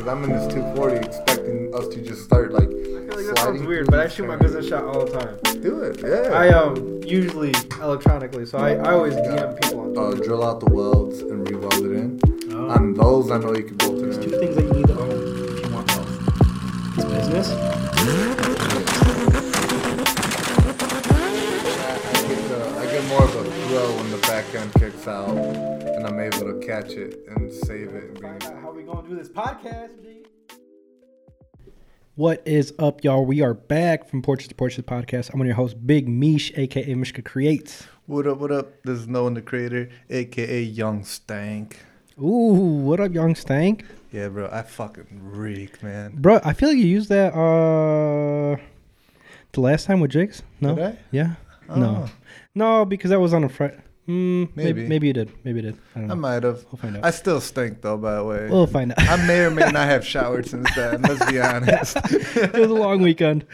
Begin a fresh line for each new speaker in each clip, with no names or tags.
because I'm in this 240 expecting us to just start like.
I feel like that sounds weird, but I shoot my business shot all the time.
Do it, yeah.
I usually electronically, so I always DM people on Twitter.
Drill out the welds and re-weld it in.
Oh.
On those, I know you can bolt it
There's
in.
2 things that you need to own if you want wealth. It's business.
I get more of a thrill when the back end kicks out and I'm able to catch it and save it. And
Find out how we gonna do this podcast, G.
What is up, y'all? We are back from Porches to Porches podcast. I'm one of your hosts, Big Mish, aka Mishka Creates.
What up, what up? This is Noah the Creator, aka Young Stank.
Ooh, what up, Young Stank?
Yeah, bro, I fucking reek, man.
Bro, I feel like you used that the last time with Jigs. No?
Did I?
Yeah?
Oh.
No, because that was on a Friday.
Maybe.
Maybe you did. Maybe you did. I don't know.
I might have.
We'll find out.
I still stink, though, by the way.
We'll find out.
I may or may not have showered since then, let's be honest.
It was a long weekend.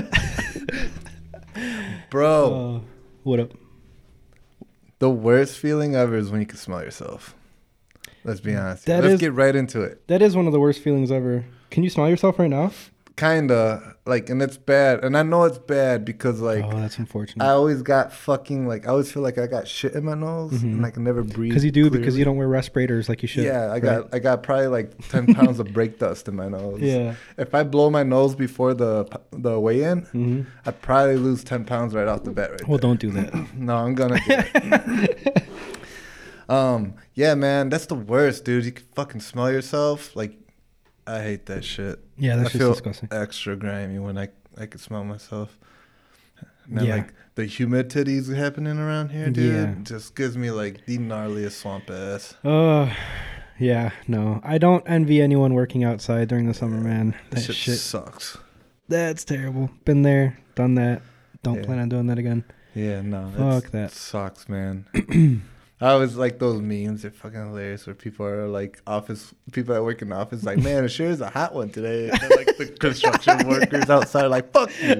Bro,
What up?
the worst feeling ever is when you can smell yourself. Let's be honest.
That
Let's
is-
get right into it.
That is one of the worst feelings ever. Can you smell yourself right now?
Kinda. Like, and it's bad. And I know it's bad because, like,
Oh, that's unfortunate.
I always got fucking, like, I always feel like I got shit in my nose and I can never breathe.
Because you do, because
clearly.
you don't wear respirators like you should.
Yeah, I
right?
got probably like 10 pounds of brake dust in my nose.
Yeah.
If I blow my nose before the weigh-in,
Mm-hmm.
I'd probably lose 10 pounds right off the bat right
Well,
there.
don't do that.
No, I'm gonna do it. Yeah, man, that's the worst, dude. You can fucking smell yourself. Like, I hate that shit.
Yeah, that's
I
just
feel
disgusting.
extra grimy when I can smell myself. And then,
Yeah.
like, the humidity's happening around here, dude.
Yeah.
Just gives me, like, the gnarliest swamp ass.
Yeah, no. I don't envy anyone working outside during the summer, man. That
This shit sucks.
That's terrible. Been there, done that. Don't
Yeah.
plan on doing that again.
Yeah, no.
Fuck that.
Sucks, man. I always like those memes. They're fucking hilarious where people are like people that work in the office like, man, it sure is a hot one today. And like the construction workers outside are like, fuck you.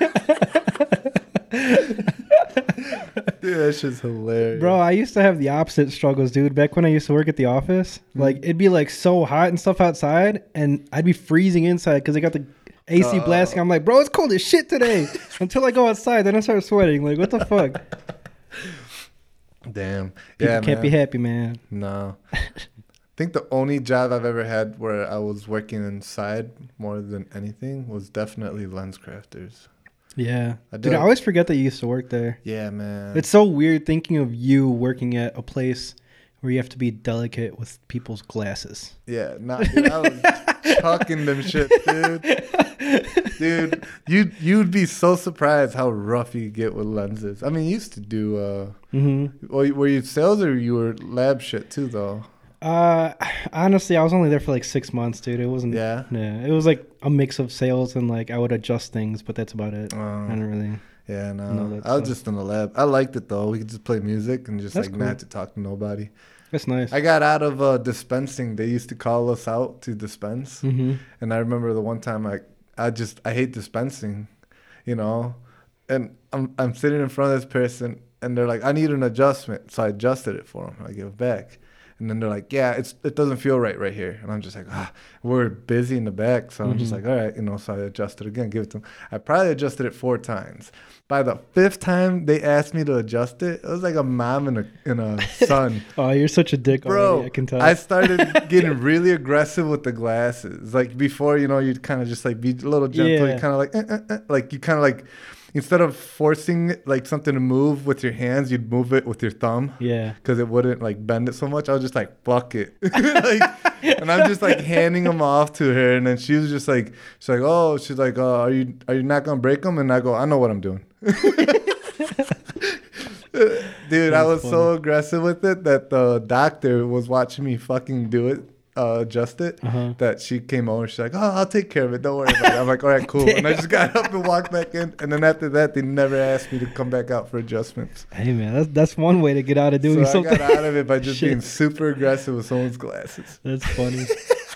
Dude, that shit's hilarious.
Bro, I used to have the opposite struggles, dude. Back when I used to work at the office, like it'd be like so hot and stuff outside, and I'd be freezing inside because I got the AC blasting. I'm like, bro, it's cold as shit today. Until I go outside, then I start sweating. Like, what the fuck?
Damn.
People
Yeah,
can't be happy, man.
No. I think the only job I've ever had where I was working inside more than anything was definitely Lens Crafters.
Yeah.
I
Dude,
do.
I always forget that you used to work there.
Yeah, man.
It's so weird thinking of you working at a place where you have to be delicate with people's glasses.
Yeah, dude, I was chucking them shit, dude. Dude, you'd be so surprised how rough you get with lenses. I mean, you used to do, were you sales or you were lab shit too, though?
Honestly, I was only there for like 6 months, dude. It wasn't.
Yeah?
Yeah. It was like a mix of sales and like I would adjust things, but that's about it.
Oh.
I don't really.
Yeah,
No,
no.
that
I was
sucks.
just in the lab. I liked it, though. We could just play music and just
That's
like
cool.
not have to talk to nobody.
That's nice.
I got out of dispensing. They used to call us out to dispense.
Mm-hmm.
And I remember the one time I hate dispensing, you know, and I'm sitting in front of this person and they're like, I need an adjustment. So I adjusted it for them. I give it back. And then they're like, yeah, it doesn't feel right here. And I'm just like, we're busy in the back. So I'm just like, all right, you know, so I adjusted it again, give it to them. I probably adjusted it 4 times. By the 5th time they asked me to adjust it, it was like a mom and a son.
Oh, you're such a dick
Bro,
already. I can tell.
I started getting really aggressive with the glasses. Like before, you know, you'd kind of just like be a little gentle.
Yeah.
You kind of like you kind of like instead of forcing like something to move with your hands, you'd move it with your thumb.
Yeah.
Because it wouldn't like bend it so much. I was just like, fuck it. And I'm just like handing them off to her. And then she was just like, are you not going to break them? And I go, I know what I'm doing. Dude, I was so aggressive with it that the doctor was watching me fucking do it, adjust it, that she came over. She's like, I'll take care of it. Don't worry about it. I'm like, all right, cool. And I just got up and walked back in. And then after that, they never asked me to come back out for adjustments.
Hey, man, that's one way to get out of doing
So
something.
I got out of it by just
Shit.
being super aggressive with someone's glasses.
That's funny.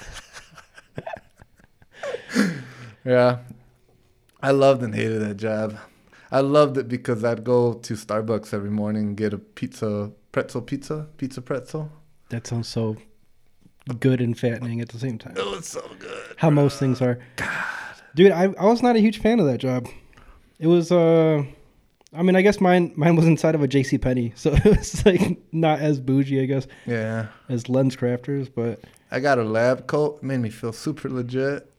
Yeah. I loved and hated that job. I loved it because I'd go to Starbucks every morning and get a pretzel.
That sounds so good and fattening at the same time.
It was so good.
How most things are. Dude, I was not a huge fan of that job. It was I mean, I guess mine was inside of a JCPenney, so it was like not as bougie, I guess,
Yeah.
as Lens Crafters, but
I got a lab coat. It made me feel super legit.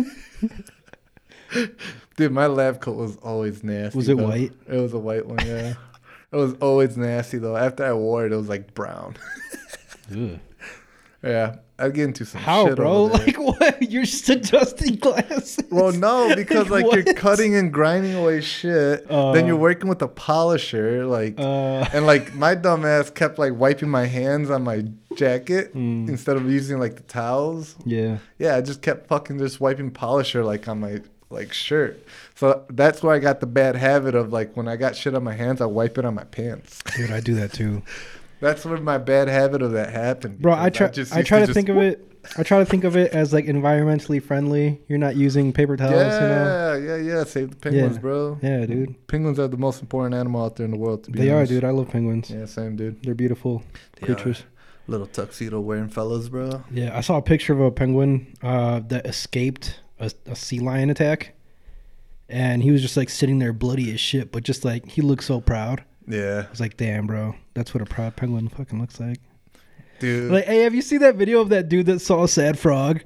Dude, my lab coat was always nasty.
Was it
though.
white?
It was a white one, yeah. It was always nasty, though. After I wore it, it was like brown.
ugh.
Yeah. I'd get into some
How,
shit
bro?
over there.
Like what? You're just adjusting glasses.
Well, no, because like you're
what?
cutting and grinding away shit. Then you're working with a polisher, like, and like my dumb ass kept like wiping my hands on my jacket instead of using like the towels.
Yeah.
Yeah, I just kept fucking just wiping polisher like on my like shirt. So that's where I got the bad habit of like when I got shit on my hands, I wipe it on my pants.
Dude, I do that too.
That's where my bad habit of that happened.
Bro, I
because
try to think of it. I try to think of it as like environmentally friendly. You're not using paper towels,
Yeah. Save the penguins,
Yeah.
bro.
Yeah, dude.
Penguins are the most important animal out there in the world. To be
They are,
honest.
dude. I love penguins.
Yeah, same, dude.
They're beautiful
They
creatures.
are. Little tuxedo wearing fellas, bro.
Yeah, I saw a picture of a penguin that escaped a sea lion attack, and he was just like sitting there bloody as shit, but just like he looked so proud.
Yeah,
I was like, damn, bro, that's what a proud penguin fucking looks like.
dude.
Like, hey, have you seen that video of that dude that saw a sad frog?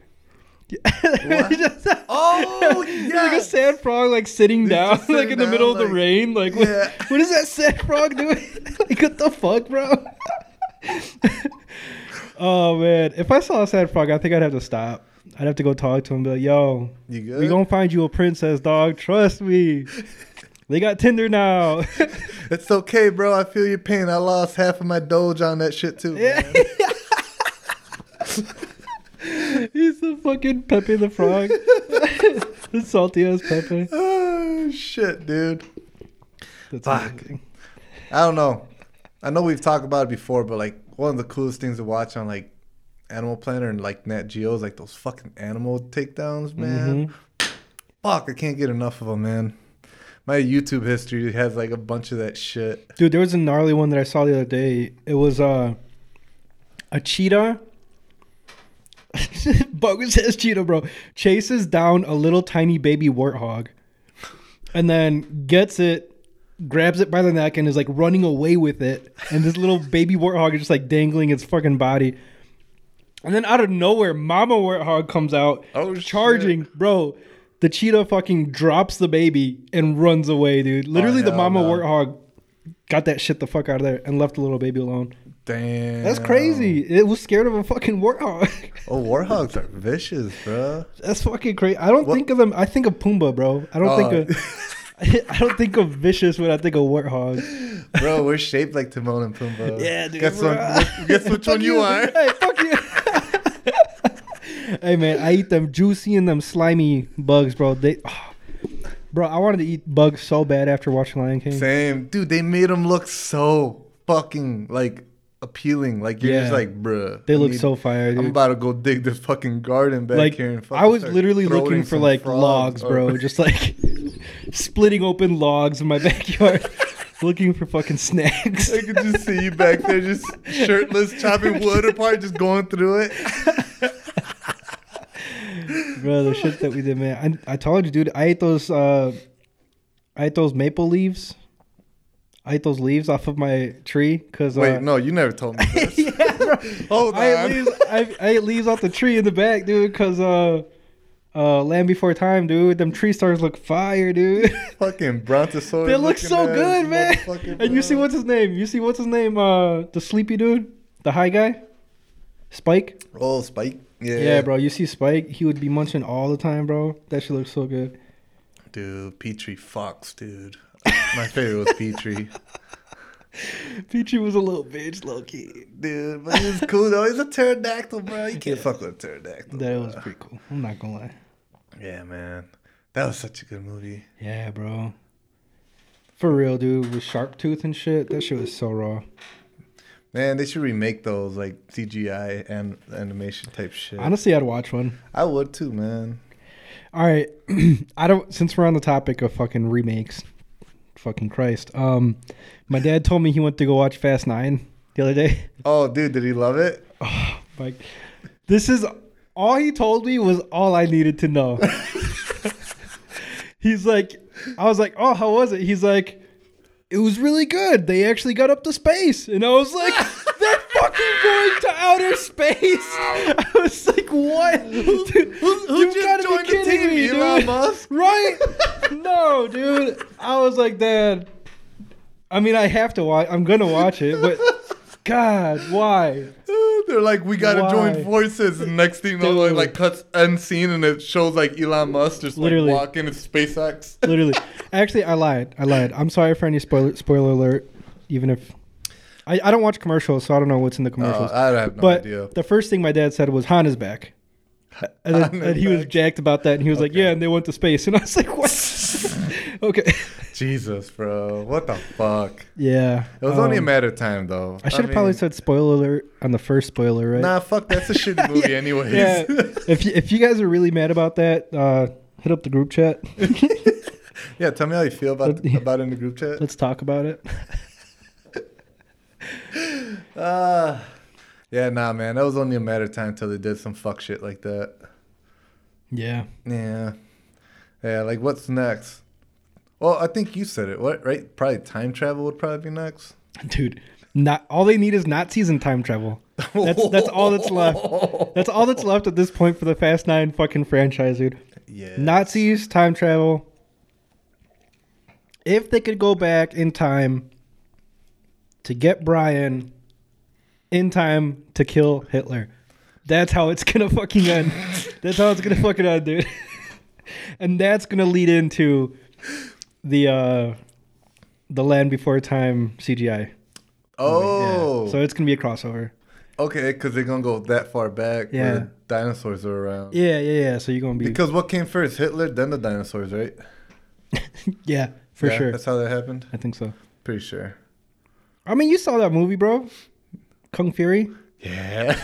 Oh,
Like a
yes.
sad frog, like sitting
He's
down,
just
like
sitting
in the
down,
middle of the
like-
rain. Like,
Yeah.
what is that sad frog doing? Like, what the fuck, bro? Oh man, if I saw a sad frog, I think I'd have to stop. I'd have to go talk to him, and be like, "Yo,
You good?
we gonna find you a princess, dog. Trust me. They got Tinder now."
It's okay, bro. I feel your pain. I lost half of my Doge on that shit too.
Yeah.
Man.
He's the fucking Pepe the Frog. The salty ass Pepe.
Oh shit, dude.
That's
Fuck.
amazing.
I don't know. I know we've talked about it before, but like one of the coolest things to watch on like Animal Planet and like Nat Geo is like those fucking animal takedowns, man. Fuck, I can't get enough of them, man. My YouTube history has like a bunch of that shit.
Dude, there was a gnarly one that I saw the other day. It was a cheetah. Bogus says cheetah, bro. Chases down a little tiny baby warthog, and then gets it, grabs it by the neck, and is like running away with it. And this little baby warthog is just like dangling its fucking body. And then out of nowhere, Mama Warthog comes out, charging, bro. The cheetah fucking drops the baby and runs away, dude. Literally, the
hell
Mama
no.
Warthog got that shit the fuck out of there and left the little baby alone.
Damn.
That's crazy. It was scared of a fucking warthog.
Oh, warthogs are vicious, bro.
That's fucking crazy. I don't think of them. I think of Pumbaa, bro. I don't think of. I don't think of vicious when I think of warthog.
Bro, we're shaped like Timon and Pumbaa.
Yeah, dude,
Guess,
bro.
guess which one you are.
Hey, fuck you. Hey man, I eat them juicy and them slimy bugs, bro. Bro, I wanted to eat bugs so bad after watching Lion King.
Same. Dude, they made them look so fucking like appealing. Like you're just
Yeah.
like, bruh.
They
I
look
need-
so fire, dude.
I'm about to go dig this fucking garden back
Like
here and fucking
I was
start
literally
throwing
looking for
some
like
frogs
logs, bro.
over.
Just like splitting open logs in my backyard, looking for fucking snacks.
I could just see you back there just shirtless, chopping wood apart, just going through it.
Bro, the shit that we did, man. I told you, dude. I ate those maple leaves. I ate those leaves off of my tree because.
Wait, no, you never told me this.
Yeah, bro.
Hold
I
on.
ate leaves off the tree in the back, dude. Because Land Before Time, dude. Them tree stars look fire, dude.
Fucking brontosaurus.
They look
looking
so
ass
good, man.
motherfucker,
And you see
bro.
what's his name? The sleepy dude, the high guy, Spike.
Oh, Spike. Yeah.
Yeah, bro. You see Spike? He would be munching all the time, bro. That shit looks so good.
Dude, Petrie Fox, dude. My favorite was Petrie.
Peachy was a little bitch, low key.
Dude, but he was cool though. He's a pterodactyl, bro. You can't fuck with a pterodactyl.
That
bro.
was pretty cool. I'm not gonna lie.
Yeah, man. That was such a good movie.
Yeah, bro. For real, dude. With shark tooth and shit, that shit was so raw.
Man, they should remake those like CGI and animation type shit.
Honestly, I'd watch one.
I would too, man.
All right, since we're on the topic of fucking remakes, fucking Christ. My dad told me he went to go watch Fast 9 the other day.
Oh, dude, did he love it?
Like, This is all he told me was all I needed to know. He's like, I was like, oh, how was it? He's like, it was really good. They actually got up to space. And I was like, they're fucking going to outer space. I was like, what? Dude,
Who just joined the team? Elon Musk?
Right? No, dude. I was like, Dad. I mean, I have to watch. I'm going to watch it. But, God, why?
They're like, we gotta
Why?
join forces, and next thing you know,
Dude.
like cuts end scene, and it shows like Elon Musk just like
Literally.
walking in SpaceX.
Literally. Actually, I lied. I'm sorry for any spoiler alert. Even if I don't watch commercials, so I don't know what's in the commercials.
I have no
but
idea.
the first thing my dad said was Han is back. And, then,
Han is
and he was
back.
jacked about that, and he was like,
Okay.
"Yeah," and they went to space, and I was like, "What?" Okay.
Jesus, bro, what the fuck?
Yeah.
It was only a matter of time, though.
I should have probably
mean,
said spoiler alert on the first spoiler, right?
Nah, fuck, that's a shitty movie, anyways.
Yeah. If you guys are really mad about that, hit up the group chat.
Yeah, tell me how you feel about it in the group chat.
Let's talk about it.
Yeah, nah, man, that was only a matter of time until they did some fuck shit like that.
Yeah.
Yeah, like what's next? Well, I think you said it, what? Right? Probably time travel would probably be next.
Dude, not all they need is Nazis and time travel. That's all that's left. That's all that's left at this point for the Fast 9 fucking franchise, dude.
Yeah.
Nazis, time travel. If they could go back in time to get Brian in time to kill Hitler, that's how it's gonna fucking end. That's how it's gonna fucking end, dude. And that's gonna lead into the Land Before Time CGI.
Oh,
Yeah. So it's gonna be a crossover.
okay, because they're gonna go that far back
Yeah.
where dinosaurs are around.
Yeah. So you're gonna be
Because what came first, Hitler, then the dinosaurs, right?
yeah, for
Yeah,
sure.
That's how that happened.
I think so.
Pretty sure.
I mean, you saw that movie, bro. Kung Fury.
Yeah.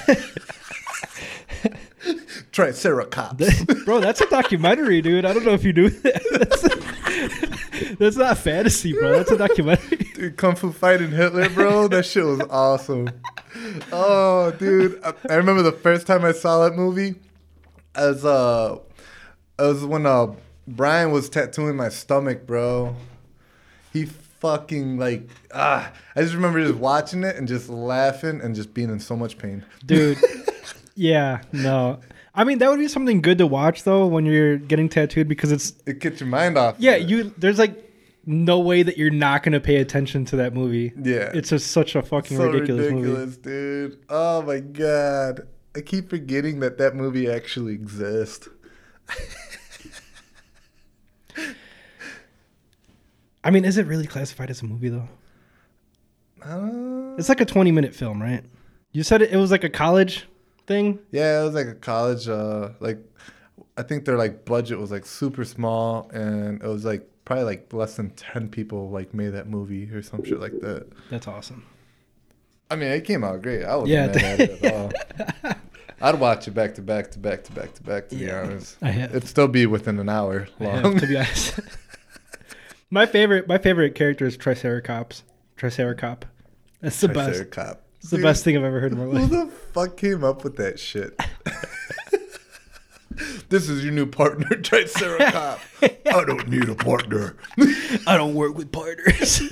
Triceratops.
Bro, that's a documentary, dude. I don't know if you knew that. That's not fantasy, bro. That's a documentary.
Dude, Kung Fu fighting Hitler, bro. That shit was awesome. Oh, dude. I remember the first time I saw that movie. It was when Brian was tattooing my stomach, bro. He fucking I just remember just watching it and just laughing and just being in so much pain.
Dude. Yeah, no. I mean, that would be something good to watch though when you're getting tattooed because
It gets your mind off.
yeah,
of it.
there's like no way that you're not going to pay attention to that movie.
Yeah.
It's just such a fucking
so
ridiculous movie.
ridiculous, dude. Oh my god. I keep forgetting that movie actually exists.
I mean, is it really classified as a movie though? It's like a 20-minute film, right? You said it was like a college thing?
Yeah, it was like a college. I think their budget was super small, and it was probably less than 10 people made that movie or some shit like that.
That's awesome.
I mean, it came out great. I wasn't
Yeah.
mad at it at all. I'd watch it back to back to back to back to back. To be honest,
I have.
it'd still be within an hour
I
long.
have, to be honest. My favorite character is Triceracop. That's the best.
Triceratops.
It's the
Dude,
best thing I've ever heard in my
Who
life.
the fuck came up with that shit? This is your new partner, Triceratops. I don't need a partner.
I don't work with partners.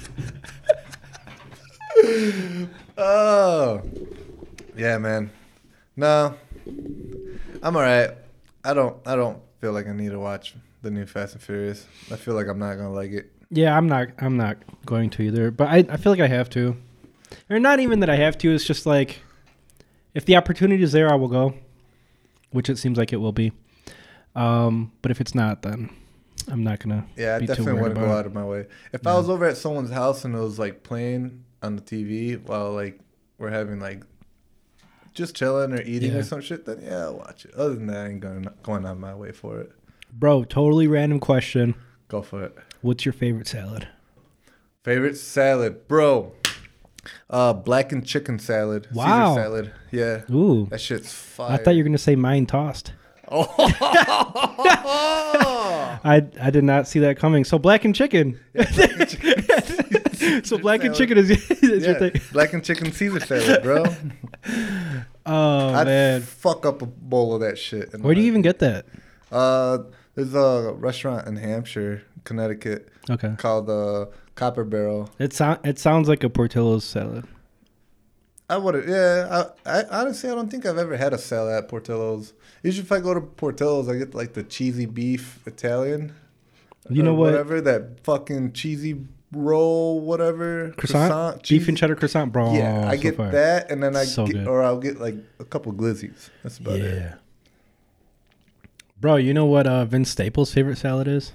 Oh, yeah, man. No, I'm alright. I don't feel like I need to watch the new Fast and Furious. I feel like I'm not gonna like it.
Yeah, I'm not going to either. But I feel like I have to. Or not even that I have to. It's just like, if the opportunity is there, I will go. Which it seems like it will be. But if it's not, then I'm not gonna.
Yeah, I
be too
definitely
worried
wouldn't go
about it.
out of my way. If I was over at someone's house and it was playing on the TV while we're having just chilling or eating
Yeah.
or some shit, then yeah, I'll watch it. Other than that, I ain't going out of my way for it.
Bro, totally random question.
Go for it.
What's your favorite salad?
Favorite salad, bro. Blackened chicken salad.
Wow.
Caesar salad. Yeah.
Ooh,
That shit's fire.
I thought you were gonna say mine tossed.
Oh.
I did not see that coming. So blackened chicken.
Blackened chicken.
So blackened
salad.
chicken is your
Yeah,
thing.
blackened chicken Caesar salad, bro.
Oh,
I'd
bad.
fuck up a bowl of that shit.
Where do you even get that?
There's a restaurant in Hampshire, Connecticut,
Okay.
called Copper Barrel.
It sounds like a Portillo's salad.
I would, yeah. I honestly, I don't think I've ever had a salad at Portillo's. Usually, if I go to Portillo's, I get like the cheesy beef Italian.
You know what?
Whatever, that fucking cheesy roll, whatever.
Croissant? Beef
cheesy.
and cheddar croissant, bro.
Yeah, I
so
get
fire.
that, and then
So good.
I'll get like a couple glizzies. That's about it.
Yeah. Bro, you know what Vince Staples' favorite salad is?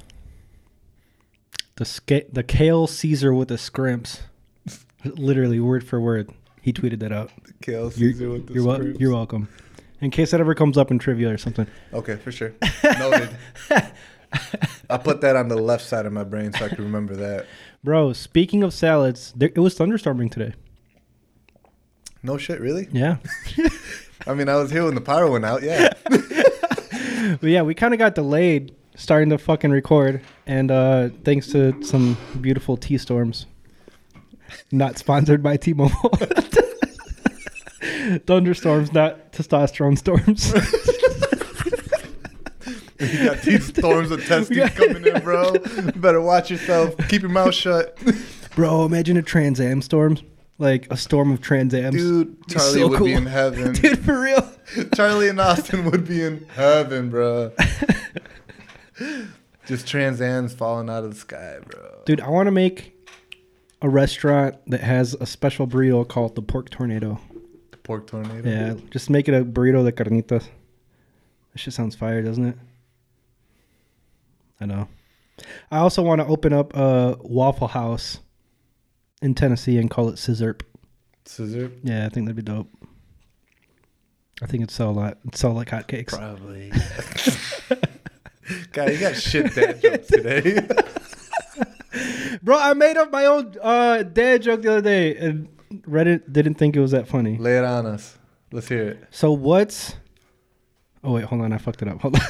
The kale Caesar with the scrimps. Literally, word for word. He tweeted that out.
The kale Caesar with the scrimps.
You're welcome. In case that ever comes up in trivia or something.
Okay, for sure. Noted. I'll put that on the left side of my brain so I can remember that.
Bro, speaking of salads, it was thunderstorming today.
No shit, really?
Yeah.
I mean, I was here when the power went out, yeah.
But yeah, we kind of got delayed starting to fucking record. And thanks to some beautiful tea storms. Not sponsored by T-Mobile. Thunderstorms, not testosterone storms.
You got these storms of testes coming in, bro. You better watch yourself. Keep your mouth shut.
Bro, imagine a Trans Am storm. Like a storm of Trans Ams.
Dude, Charlie
so
would
cool.
be in heaven.
Dude, for real.
Charlie and Austin would be in heaven, bro. Just Trans Am's falling out of the sky, bro.
Dude, I want to make a restaurant that has a special burrito called the Pork Tornado.
The pork tornado?
Yeah, just make it a burrito de carnitas. That shit sounds fire, doesn't it? I know. I also want to open up a Waffle House in Tennessee and call it Scissorp.
Scissor?
Yeah, I think that'd be dope. I think it'd sell a lot. It'd sell like hotcakes.
Probably. God, you got shit dad jokes today.
Bro, I made up my own dad joke the other day, and Reddit didn't think it was that funny.
Lay it on us. Let's hear it.
So what's... Oh, wait, hold on. I fucked it up. Hold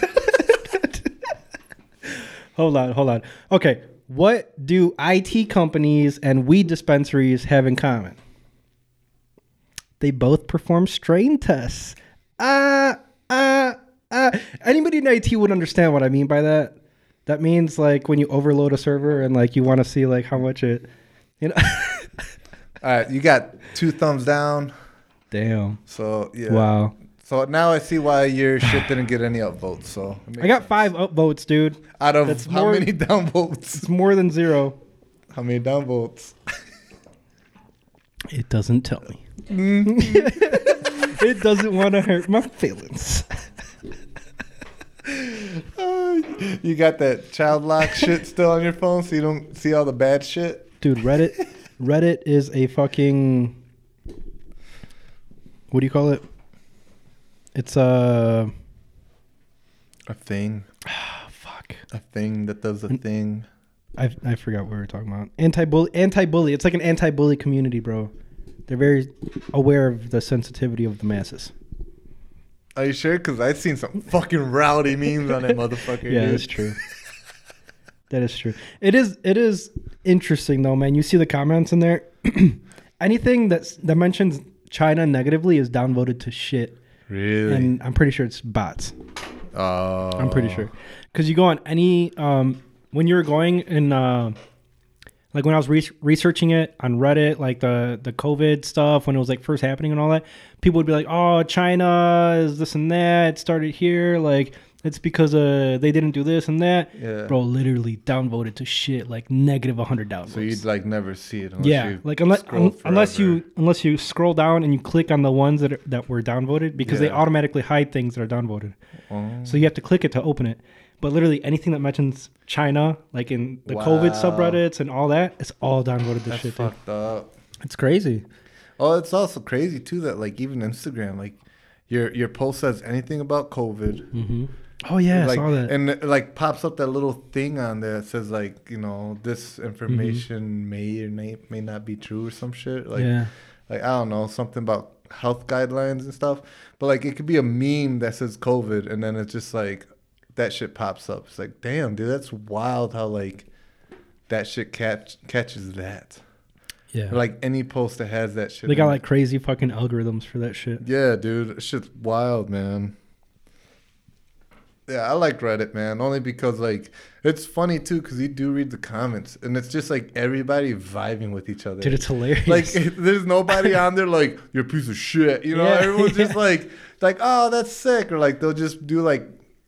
on. hold on. Okay, what do IT companies and weed dispensaries have in common? They both perform strain tests. Anybody in IT would understand what I mean by that. That means like when you overload a server and like you want to see like how much it, you know.
All right, you got 2 thumbs down.
Damn.
So, yeah.
Wow.
So now I see why your shit didn't get any upvotes. So it makes
I got
sense.
5 upvotes, dude.
Out of
That's
how
more-
many downvotes?
It's more than 0.
How many downvotes?
It doesn't tell me. It doesn't want to hurt my feelings.
You got that child lock shit still on your phone so you don't see all the bad shit?
Dude, Reddit is a fucking... What do you call it? It's
A thing.
fuck.
A thing that does a thing.
I forgot what we were talking about. Anti-bully. It's like an anti-bully community, bro. They're very aware of the sensitivity of the masses.
Are you sure? Because I've seen some fucking rowdy memes on that motherfucker.
Yeah,
dude.
that's true. That is true. It is interesting though, man. You see the comments in there. Anything that mentions China negatively is downvoted to shit.
Really?
And I'm pretty sure it's bots.
Oh.
I'm pretty sure. Because you go on any when you were going in like when I was researching it on Reddit, like the COVID stuff when it was like first happening and all that, people would be like, "Oh, China is this and that. It started here. Like it's because they didn't do this and that."
Yeah.
Bro, literally downvoted to shit, like negative 100 downvotes.
So you'd like never see it unless
Yeah,
you
like
scroll
unless
forever.
you scroll down and you click on the ones that were downvoted because they
Yeah.
automatically hide things that are downvoted.
Oh.
So you have to click it to open it. But literally anything that mentions China, like in the COVID
Wow.
subreddits and all that, it's all downvoted to
That's
shit. Dude.
fucked up.
It's crazy.
Oh, it's also crazy too that like even Instagram, like your post says anything about COVID.
Mm-hmm. Oh yeah,
Like,
I saw that.
and it, like pops up that little thing on there that says like, you know, this information may or may not be true or some shit. Like
yeah.
like I don't know, something about health guidelines and stuff. But like it could be a meme that says COVID and then it's just like that shit pops up. It's like, damn, dude, that's wild how like that shit catches that.
Yeah.
Or like any post that has that shit.
They got
in
like crazy fucking algorithms for that shit.
it. Yeah, dude. Shit's wild, man. Yeah, I like Reddit, man. Only because like it's funny too, because you do read the comments, and it's just like everybody vibing with each other.
Dude, it's hilarious.
Like there's nobody on there like you're a piece of shit. You know,
Yeah,
everyone's just
yeah.
like oh that's sick, or like they'll just do like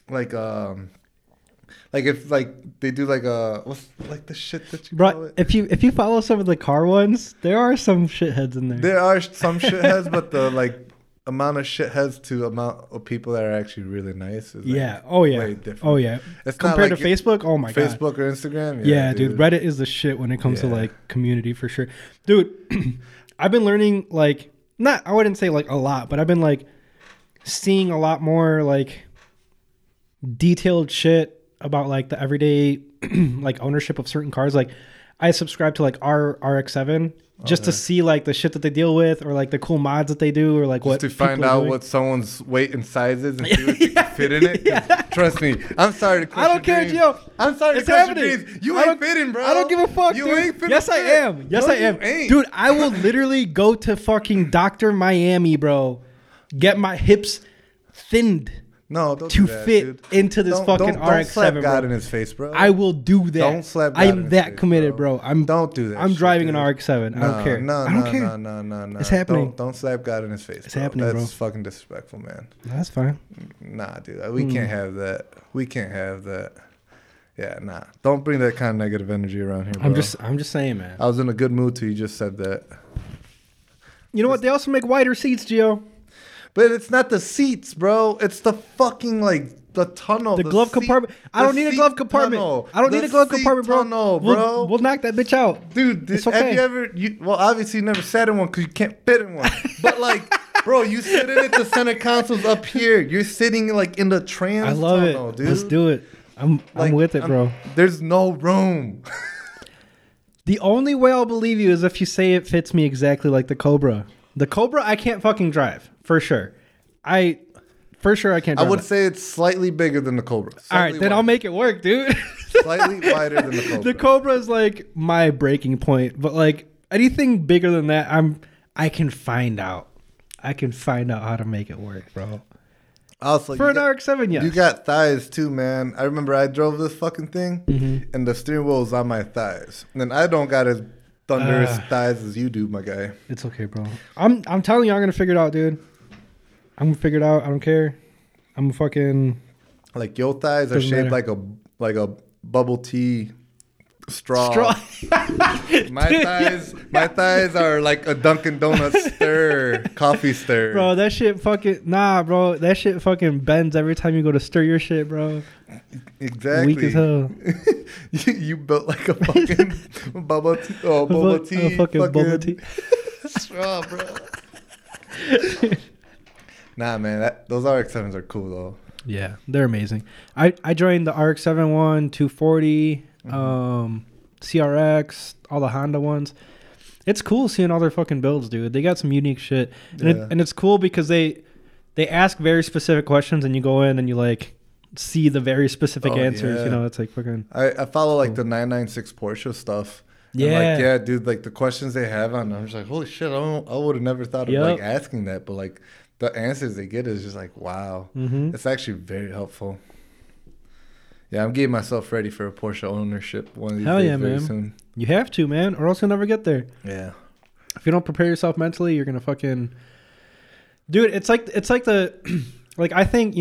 if like they do like what's like the shit that you call
Bro,
it.
if you follow some of the car ones, there are some shitheads in there.
There are some shitheads, but the like amount of shitheads to amount of people that are actually really nice is like,
Yeah. Oh yeah.
way different.
Oh yeah.
It's not
Compared
like
to Facebook, oh my god.
Facebook or Instagram.
Yeah, dude. Reddit is the shit when it comes to
Yeah.
like community for sure. Dude, I've been learning like I wouldn't say like a lot, but I've been like seeing a lot more like detailed shit about like the everyday like ownership of certain cars. Like I subscribe to like RX-7 just to see like the shit that they deal with, or like the cool mods that they do, or like
Just
what
to find
people are
out
doing.
what someone's weight and size is and see what you can fit in it. 'Cause trust me, I'm sorry to crush
I don't
your
care,
dreams.
Gio.
I'm sorry
It's
to crush your
happening.
dreams. You
I
ain't
don't-
fitting, bro.
I don't give a fuck,
You
dude.
ain't finna
Yes, I
fit.
am. Yes,
No,
I am.
you ain't.
Dude, I will literally go to fucking Dr. Miami, bro. Get my hips thinned
No, don't
to
do that,
fit
dude.
into this fucking
don't
RX-7,
slap God
bro.
in his face, bro.
I will do that.
Don't slap God
I
in
am
his
that
face,
committed, bro.
Don't do that.
I'm
shit,
driving
dude.
an RX-7. I don't care.
No,
I don't care.
No.
It's happening.
Don't slap God in his face.
It's
bro.
happening,
That's
bro.
fucking disrespectful, man.
That's fine.
Nah, dude. We can't have that. We can't have that. Yeah, nah. Don't bring that kind of negative energy around here, bro.
I'm just saying, man.
I was in a good mood till you just said that.
You know what? They also make wider seats, Gio.
But it's not the seats, bro. It's the fucking like the tunnel.
The glove compartment. I don't need a glove compartment. I don't need a glove compartment, bro.
Tunnel, bro.
We'll knock that bitch out.
Dude,
It's
have
okay.
you ever? Well, obviously you never sat in one because you can't fit in one. But like, bro, you sit in it. The center console's up here. You're sitting like in the trans
I love
tunnel,
it.
dude.
Let's do it. I'm with it, bro.
There's no room.
The only way I'll believe you is if you say it fits me exactly like the Cobra. The Cobra, I can't fucking drive for sure. I can't.
I
Drive
would
it.
say it's slightly bigger than the Cobra.
All right, then I'll make it work, dude.
slightly wider than the Cobra.
The Cobra is like my breaking point, but like anything bigger than that, I can find out. I can find out how to make it work, bro.
Also,
For an RX-7, yes.
You got thighs too, man. I remember I drove this fucking thing,
Mm-hmm.
and the steering wheel was on my thighs. And I don't got as thunderous thighs as you do, my guy.
It's okay, bro. I'm telling you, I'm gonna figure it out, dude. I'm gonna figure it out. I don't care. I'm fucking.
Like your thighs are
Doesn't
shaped
matter.
like a bubble tea straw. My
Dude,
thighs are like a Dunkin' Donuts coffee stir.
Bro, that shit fucking bro. That shit fucking bends every time you go to stir your shit, bro.
Exactly.
Weak as hell.
you built like a fucking bubble tea. Oh, bubble tea.
A fucking bubble tea.
straw, bro. Nah, man, those RX-7s are cool though.
Yeah, they're amazing. I joined the RX-7 one, 240, CRX, all the Honda ones. It's cool seeing all their fucking builds, dude. They got some unique shit, and it's cool because they ask very specific questions, and you go in and you like see the very specific answers.
Yeah.
You know, it's like fucking.
I follow like the 996 Porsche stuff. And
Yeah.
like, yeah, dude, like the questions they have on, I'm just like, holy shit, I would have never thought of like asking that, but like the answers they get is just like, wow, it's actually very helpful. Yeah, I'm getting myself ready for a Porsche ownership one of these
Hell
days
yeah,
very
man.
soon.
You have to, man, or else you'll never get there.
Yeah.
If you don't prepare yourself mentally, you're gonna fucking. Dude, it's like the, like I think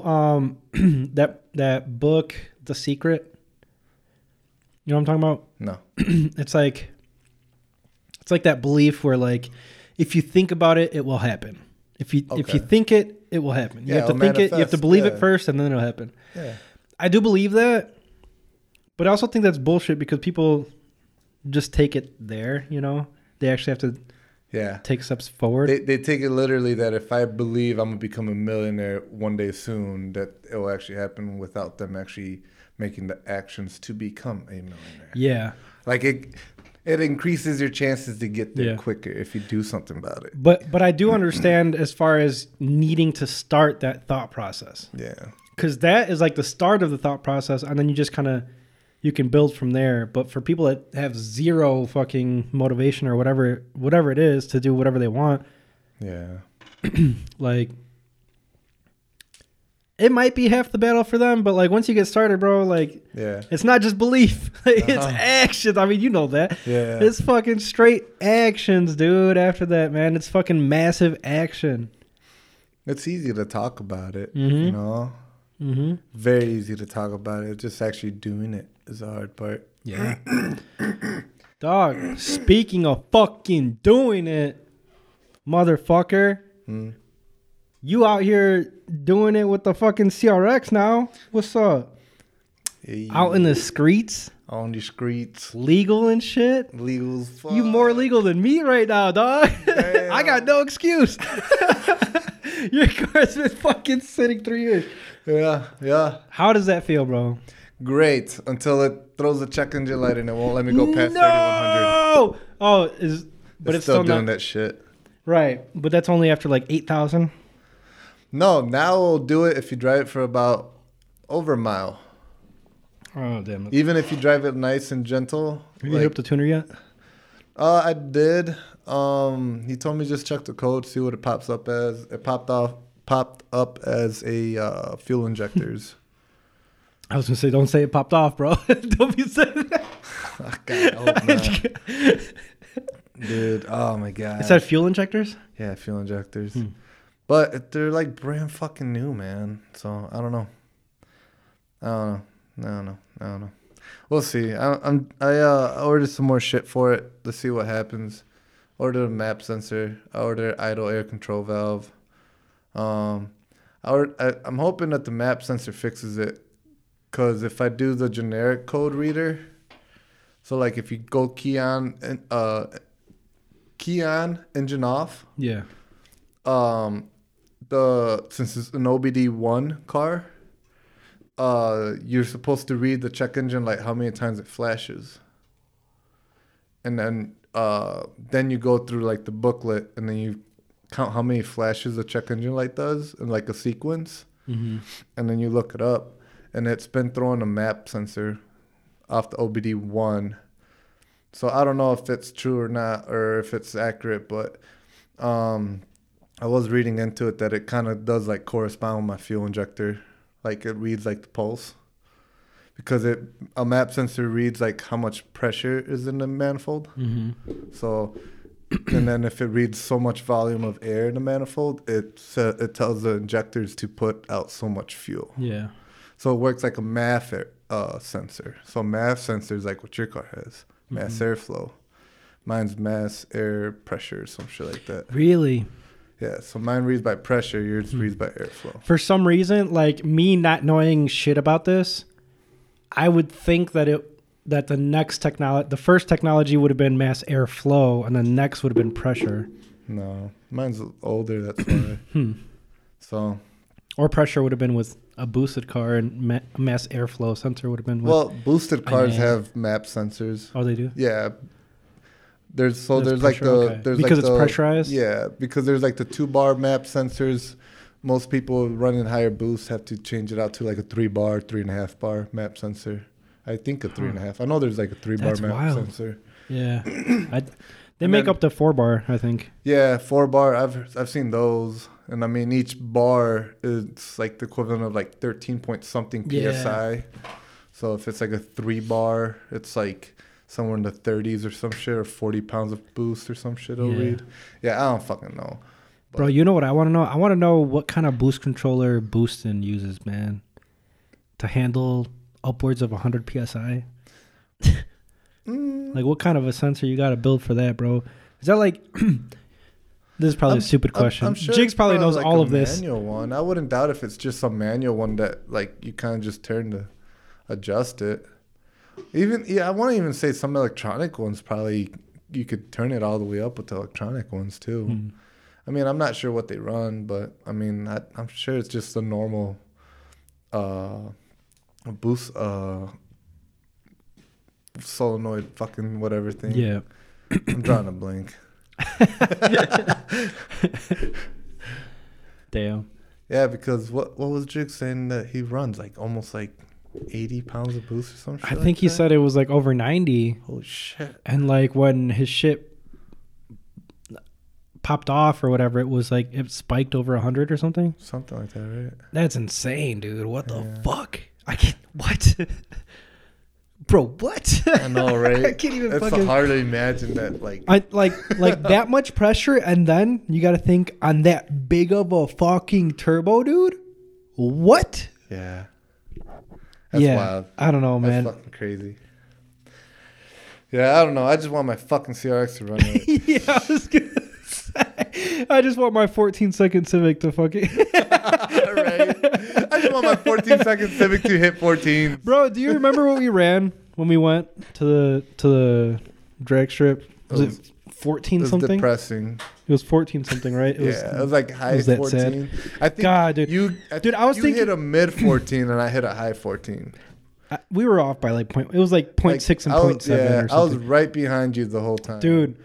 that book, The Secret. You know what I'm talking about?
No.
It's like that belief where like if you think about it, it will happen. If you think it, it will happen. You
Yeah,
have to
it'll
think it. You have to
manifest,
believe
yeah.
it first, and then it'll happen.
Yeah.
I do believe that, but I also think that's bullshit because people just take it there. You know, they actually have to
Yeah.
take steps forward.
They take it literally that if I believe I'm going to become a millionaire one day soon, that it will actually happen without them actually making the actions to become a millionaire.
Yeah.
Like it increases your chances to get there
Yeah.
quicker if you do something about it.
But I do understand as far as needing to start that thought process.
Yeah.
Because that is like the start of the thought process, and then you just kind of you can build from there. But for people that have zero fucking motivation or whatever it is to do whatever they want,
Yeah.
like it might be half the battle for them. But like once you get started, bro, like
Yeah.
it's not just belief, it's action. I mean, you know that.
Yeah.
It's fucking straight actions, dude. After that, man, it's fucking massive action.
It's easy to talk about it,
Mhm.
you know?
Mm-hmm.
Very easy to talk about it. Just actually doing it is the hard part.
Yeah. Dog, speaking of fucking doing it, motherfucker,
Mm.
you out here doing it with the fucking CRX now? What's up?
Hey,
Out in the streets,
on the streets.
legal and shit?
Legal as fuck.
You more legal than me right now, dog.
Damn.
I got no excuse. Your car's been fucking sitting 3 years.
Yeah, yeah.
How does that feel, bro?
Great. Until it throws a check engine light and it won't let me go past 3100.
No! Oh, but it's still
doing
not
that shit.
right. But that's only after like 8,000.
No, now it'll do it if you drive it for about over a mile.
Oh damn it!
Even if you drive it nice and gentle.
Have you hit up the tuner yet?
I did. He told me just check the code, see what it pops up as. It popped up as a fuel injectors.
I was gonna say, don't say it popped off, bro. Don't be saying that.
God, I hope not. Dude, oh my god.
Is that fuel injectors?
Yeah, fuel injectors. But they're like brand fucking new, man. So I don't know. I don't know. We'll see. I ordered some more shit for it to see what happens. Ordered a map sensor. I ordered idle air control valve. I'm hoping that the map sensor fixes it. Cause if I do the generic code reader, so like if you go key on engine off.
Yeah.
Since it's an OBD1 car, you're supposed to read the check engine like how many times it flashes, and then you go through like the booklet and then you count how many flashes the check engine light does in like a sequence, and then you look it up, and it's been throwing a map sensor off the OBD1. So I don't know if it's true or not, or if it's accurate, but I was reading into it that it kind of does like correspond with my fuel injector. Like it reads like the pulse. Because a map sensor reads like how much pressure is in the manifold. So, and then if it reads so much volume of air in the manifold, it tells the injectors to put out so much fuel.
Yeah.
So it works like a MAF sensor. So MAF sensor is like what your car has. Mass airflow. Mine's mass air pressure, some shit like that.
Really?
Yeah, so mine reads by pressure, yours reads by airflow.
For some reason, like me not knowing shit about this, I would think that the first technology would have been mass airflow, and the next would have been pressure.
No, mine's older, that's why. So,
or pressure would have been with a boosted car, and mass airflow sensor would have been with.
Well, boosted cars have map sensors.
Oh, they do?
Yeah. There's
pressure,
like the
okay.
there's
because
like
it's pressurized.
Yeah, because there's like the 2-bar map sensors. Most people running higher boosts have to change it out to like a 3-bar, 3.5-bar map sensor. I think a 3.5. I know there's like a 3-bar
That's
map
wild.
sensor.
Yeah, they make up to 4-bar, I think.
Yeah, 4-bar. I've seen those, and I mean each bar is like the equivalent of like 13 point something psi. So if it's like a 3-bar, it's like somewhere in the 30s or some shit, or 40 pounds of boost or some shit. It'll read. Yeah, I don't fucking know. But
Bro, you know what I want to know? I want to know what kind of boost controller Boostin uses, man, to handle upwards of 100 psi. Like, what kind of a sensor you got to build for that, bro? Is that like? This is probably a stupid question.
I'm sure
Jigs probably knows
like
all
a
of this.
Manual one. I wouldn't doubt if it's just some manual one that like you kind of just turn to adjust it. I want to even say some electronic ones probably you could turn it all the way up with the electronic ones too. I mean, I'm not sure what they run, but I mean, I'm sure it's just a normal boost solenoid fucking whatever thing.
Yeah.
I'm drawing a blank.
Damn.
Yeah, because what was Jig saying that he runs like almost like 80 pounds of boost or some shit.
I think he said it was like over 90.
Holy shit.
And like when his shit popped off or whatever, it was like it spiked over 100 or something.
Something like that, right?
That's insane, dude. What the fuck? I can't. What? Bro, what?
I know, right?
I can't even
It's
fucking.
so hard to imagine that, like.
I like that much pressure, and then you got to think on that big of a fucking turbo, dude. What?
Yeah. That's wild.
I don't know, man.
That's fucking crazy. Yeah, I don't know. I just want my fucking CRX to run it.
Yeah, I was gonna say. I just want my 14-second Civic to fucking.
Right? I just want my 14-second Civic to hit 14.
Bro, do you remember what we ran when we went to the drag strip? Was it 14
It was
something?
depressing.
It was 14 something, right?
It was like high
was that
14.
sad?
I think
God, dude. I was
you
thinking
hit a mid 14 and I hit a high 14.
We were off by like point. It was like 0.6 and 0.7 or
I was
something.
right behind you the whole time.
Dude,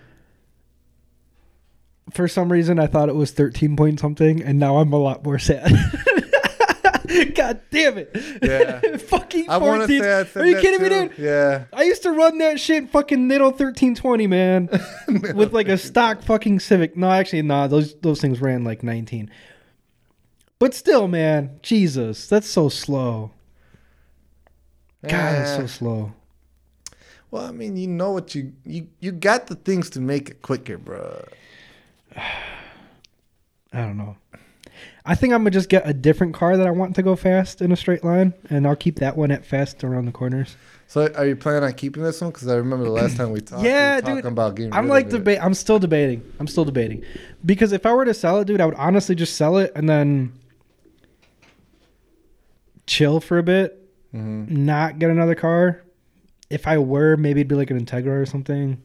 for some reason I thought it was 13 point something, and now I'm a lot more sad. God damn it.
Yeah.
Fucking 14.
I want to say I said
Are you
that
kidding me,
too.
dude?
Yeah.
I used to run that shit fucking Nitto 1320, man. With like a stock fucking Civic. No, actually, nah. Those things ran like 19. But still, man. Jesus. That's so slow. God, that's so slow.
Well, I mean, you know what you got the things to make it quicker, bro.
I don't know. I think I'm going to just get a different car that I want to go fast in a straight line, and I'll keep that one at fast around the corners.
So are you planning on keeping this one? Because I remember the last time we talked,
Yeah,
we were
dude.
talking about getting
I'm
rid
like
of it.
I'm still debating. Because if I were to sell it, dude, I would honestly just sell it and then chill for a bit, not get another car. If I were, maybe it'd be like an Integra or something.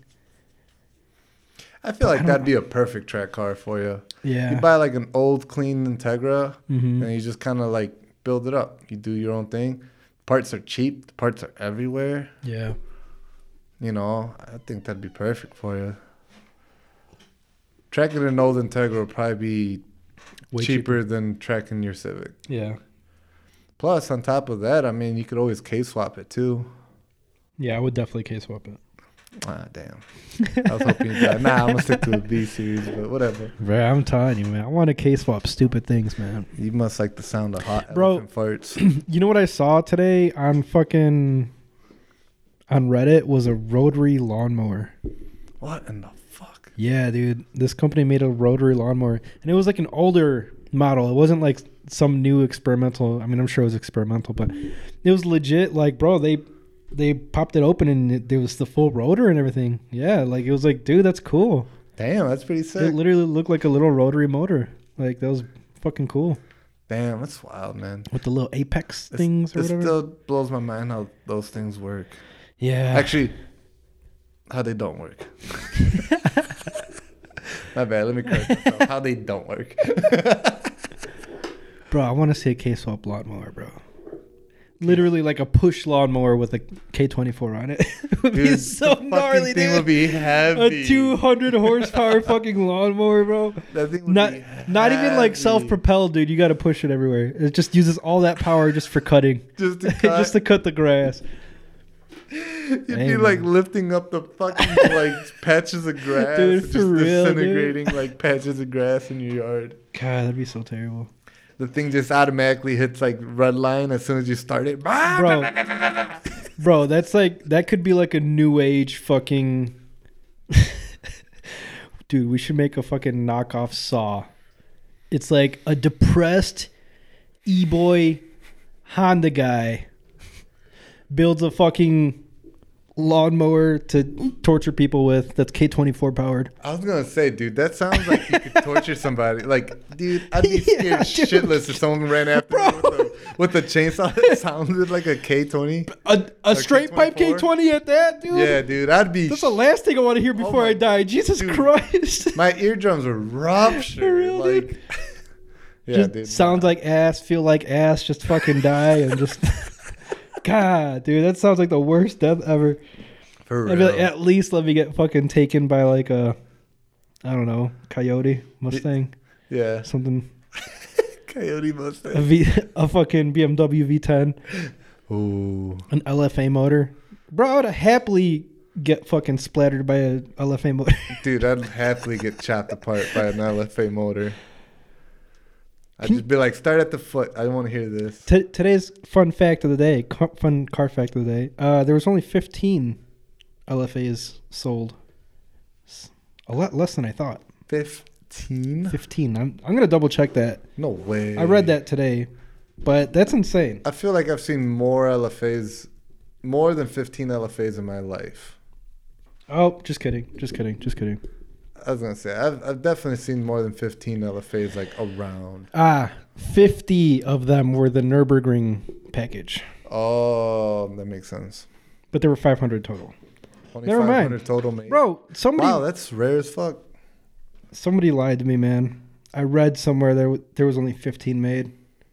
I feel like that'd be a perfect track car for you.
Yeah.
You buy like an old, clean Integra,
Mm-hmm.
and you just kind of like build it up. You do your own thing. Parts are cheap. The parts are everywhere.
Yeah.
You know, I think that'd be perfect for you. Tracking an old Integra would probably be
Way
cheaper than tracking your Civic.
Yeah.
Plus, on top of that, I mean, you could always K-swap it too.
Yeah, I would definitely K-swap it.
Ah, damn. I was hoping you'd be like, nah, I'm going to stick to the B series, but whatever.
Bro, I'm telling you, man. I want to K-swap stupid things, man.
You must like the sound of hot
Bro.
elephant farts.
You know what I saw today on Reddit was a rotary lawnmower.
What in the fuck?
Yeah, dude. This company made a rotary lawnmower, and it was like an older model. It wasn't like some new experimental. I mean, I'm sure it was experimental, but it was legit. Like, bro, they popped it open and there was the full rotor and everything. Yeah, like it was like, dude, that's cool.
Damn, that's pretty sick.
It literally looked like a little rotary motor. Like that was fucking cool
Damn, that's wild, man.
with the little apex things or
It
whatever.
still blows my mind how those things work.
Yeah,
Actually, how they don't work. My bad. Let me correct myself. How they don't work.
bro, I want to see a K-swap lawnmower, bro. Literally like a push lawnmower with a K24 on it. It would be
Dude,
so
the fucking
gnarly,
thing
dude.
would be heavy.
A 200 horsepower fucking lawnmower, bro.
That thing would
Not
be
not even like
heavy.
self-propelled, dude. You got to push it everywhere. It just uses all that power just for cutting,
Just to cut.
just to cut the grass.
You'd be
Dang,
like
man.
lifting up the fucking like patches of grass,
Dude,
and
for
just
real, dude.
disintegrating like patches of grass in your yard.
God, that'd be so terrible,
The thing just automatically hits like red line as soon as you start it.
bro. Bro, that's like that could be like a new age fucking. Dude, we should make a fucking knockoff saw. It's like a depressed e-boy Honda guy builds a fucking lawnmower to torture people with that's K24 powered.
I was gonna say, dude, that sounds like you could torture somebody. Like, dude, I'd be scared
Yeah, dude.
shitless if someone ran after me with a chainsaw that sounded like a K20.
A straight pipe
K24?
K20 at that, dude?
Yeah, dude, I'd be.
That's the last thing I want to hear before
my-
I die. Jesus
dude.
Christ.
My eardrums were ruptured.
For real,
like,
dude?
yeah,
Just
dude.
sounds like ass, feel like ass, just fucking die and just. God, dude, that sounds like the worst death ever.
For
I'd be
real.
like, at least let me get fucking taken by like a, I don't know, Coyote, Mustang,
Yeah.
something,
Coyote
a
Mustang.
fucking BMW V10.
Ooh.
An LFA motor. Bro, I would happily get fucking splattered by a LFA motor.
Dude, I'd happily get chopped apart by an LFA motor. I'd just be like, start at the foot. I want to hear this.
Today's fun fact of the day, fun car fact of the day. There was only 15 LFAs sold. A lot less than I thought.
15?
15. I'm going to double check that.
No way.
I read that today, but that's insane.
I feel like I've seen more LFAs, more than 15 LFAs in my life.
Oh, just kidding. Just kidding. Just kidding.
I was going to say, I've definitely seen more than 15 LFAs like around.
50 of them were the Nürburgring package.
Oh, that makes sense.
But there were 500 total.
Only
Never
500
mind.
total made.
Bro,
Wow, that's rare as fuck.
somebody lied to me, man. I read somewhere there was only 15 made.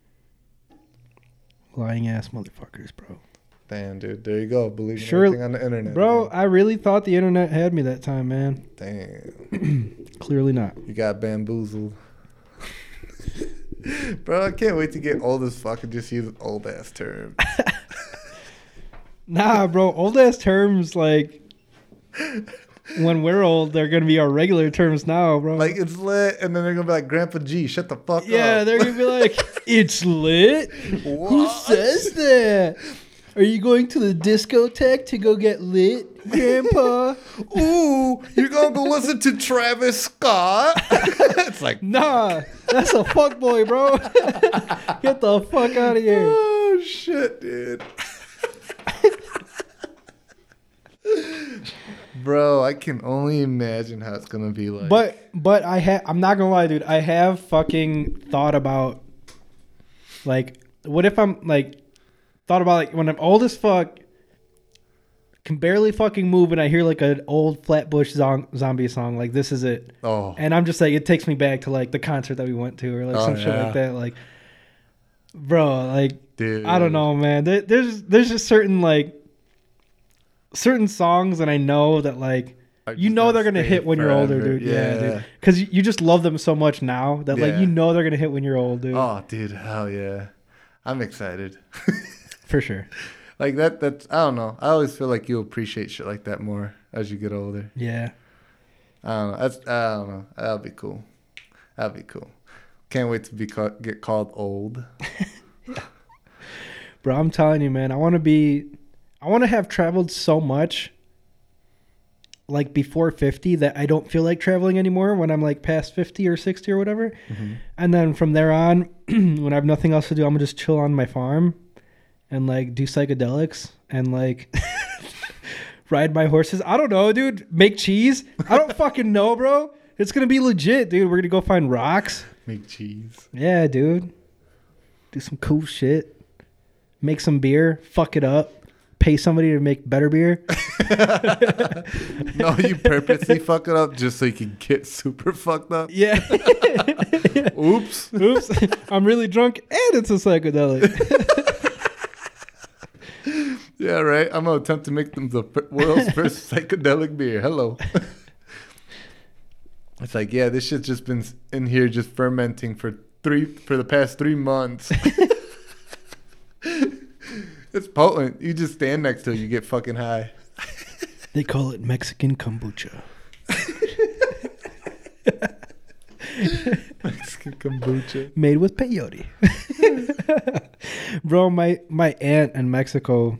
Lying ass motherfuckers, bro.
Damn, dude. There you go. Believe in
Sure,
everything on the internet.
Bro,
man.
I really thought the internet had me that time, man.
Damn.
Clearly not.
You got bamboozled. Bro, I can't wait to get old as fuck and just use old ass terms.
Nah, bro. Old ass terms, like, when we're old, they're going to be our regular terms now, bro.
Like, it's lit, and then they're going to be like, Grandpa G, shut the fuck up.
Yeah, they're going to be like, it's lit? Who says that? Are you going to the discotheque to go get lit, Grandpa?
Ooh, you're going to go listen to Travis Scott? It's like,
Nah, that's a fuckboy, bro. Get the fuck out of here.
oh, shit, dude. Bro, I can only imagine how it's going to be like.
But I'm not going to lie, dude. I have fucking thought about, like, what if I'm, like, when I'm old as fuck, can barely fucking move, and I hear like an old Flatbush zombie song, like This Is It.
Oh.
And I'm just like, it takes me back to like the concert that we went to, or like some shit like that. Like, bro, like,
Dude.
I don't know, man. There's just certain songs that I know that like, you know they're gonna hit when you're older, dude. Yeah, dude. Because you just love them so much now that like you know they're gonna hit when you're old, dude.
Oh, dude, hell yeah. I'm excited.
For sure.
Like that's I don't know. I always feel like you appreciate shit like that more as you get older.
Yeah.
I don't know. I don't know. That'll be cool. That'll be cool. Can't wait to get called old.
Bro, I'm telling you, man, I want to have traveled so much like before 50 that I don't feel like traveling anymore when I'm like past 50 or 60 or whatever. Mm-hmm. And then from there on, when I have nothing else to do, I'm gonna just chill on my farm and like do psychedelics and like ride my horses. I don't know, dude. Make cheese. I don't fucking know, bro. It's gonna be legit, dude. We're gonna go find rocks.
Make cheese.
Yeah, dude. Do some cool shit. Make some beer. Fuck it up. Pay somebody to make better beer.
No, you purposely fuck it up just so you can get super fucked up.
Yeah.
Oops.
I'm really drunk and it's a psychedelic.
Yeah, right. I'm gonna attempt to make them the world's first psychedelic beer. Hello. It's like, yeah, this shit's just been in here just fermenting for the past 3 months. It's potent. You just stand next to it, you get fucking high.
They call it Mexican kombucha.
Mexican kombucha.
Made with peyote. Bro, my aunt in Mexico,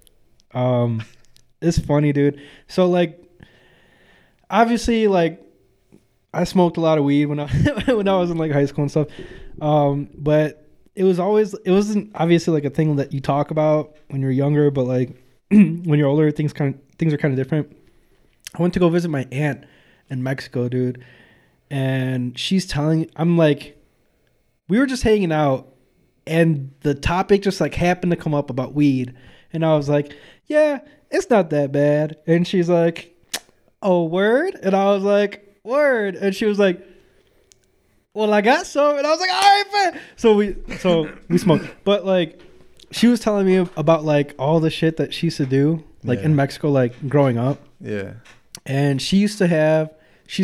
it's funny, dude. So like, obviously, like, I smoked a lot of weed when I was in like high school and stuff. But it wasn't obviously like a thing that you talk about when you're younger, but like when you're older, things are kind of different. I went to go visit my aunt in Mexico, dude, and I'm like, we were just hanging out, and the topic just like happened to come up about weed, and I was like, yeah, it's not that bad, and she's like, oh, word, and I was like, word, and she was like, well, I got some, and I was like, all right, man. So we smoked, but like, she was telling me about like all the shit that she used to do, like in Mexico, like growing up.
Yeah.
And she said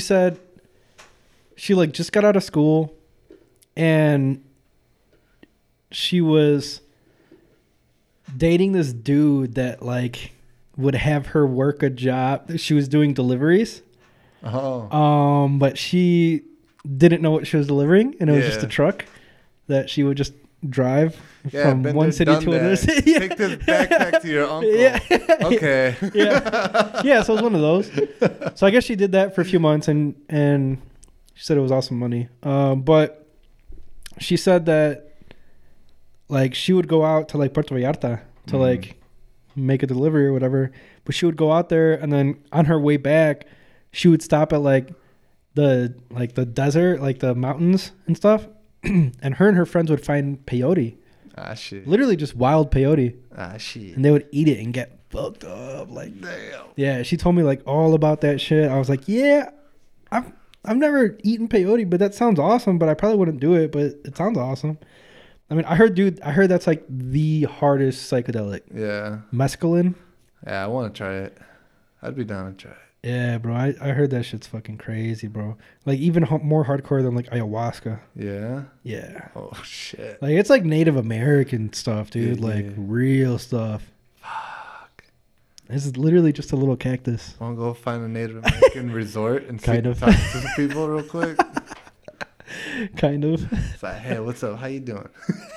she like just got out of school, and she was dating this dude that like would have her work a job. She was doing deliveries.
Oh.
But she didn't know what she was delivering, and it was just a
Yeah.
truck that she would just drive
Yeah,
from
been
one
there,
city
done
to another
that.
city. Yeah.
Take this backpack to your uncle.
Yeah.
Okay.
Yeah, so it was one of those. So I guess she did that for a few months, and she said it was awesome money. But she said that like she would go out to like Puerto Vallarta to like make a delivery or whatever. But she would go out there, and then on her way back, she would stop at like the desert, like the mountains and stuff. And her friends would find peyote,
Ah, shit.
literally just wild peyote,
Ah, shit.
and they would eat it and get fucked up. Like,
Damn.
yeah, she told me like all about that shit. I was like, yeah, I've never eaten peyote, but that sounds awesome. But I probably wouldn't do it, but it sounds awesome. I mean, I heard that's like the hardest psychedelic.
Yeah.
Mescaline.
Yeah, I want to try it. I'd be down to try it.
Yeah, bro. I heard that shit's fucking crazy, bro. Like even more hardcore than like ayahuasca.
Yeah.
Yeah.
Oh, shit.
Like it's like Native American stuff, dude.
Yeah.
Like real stuff.
Fuck.
This is literally just a little cactus.
Want to go find a Native American resort and
Kind
sit
of.
and talk to the people real quick?
Kind of.
It's like, hey, what's up? How you doing?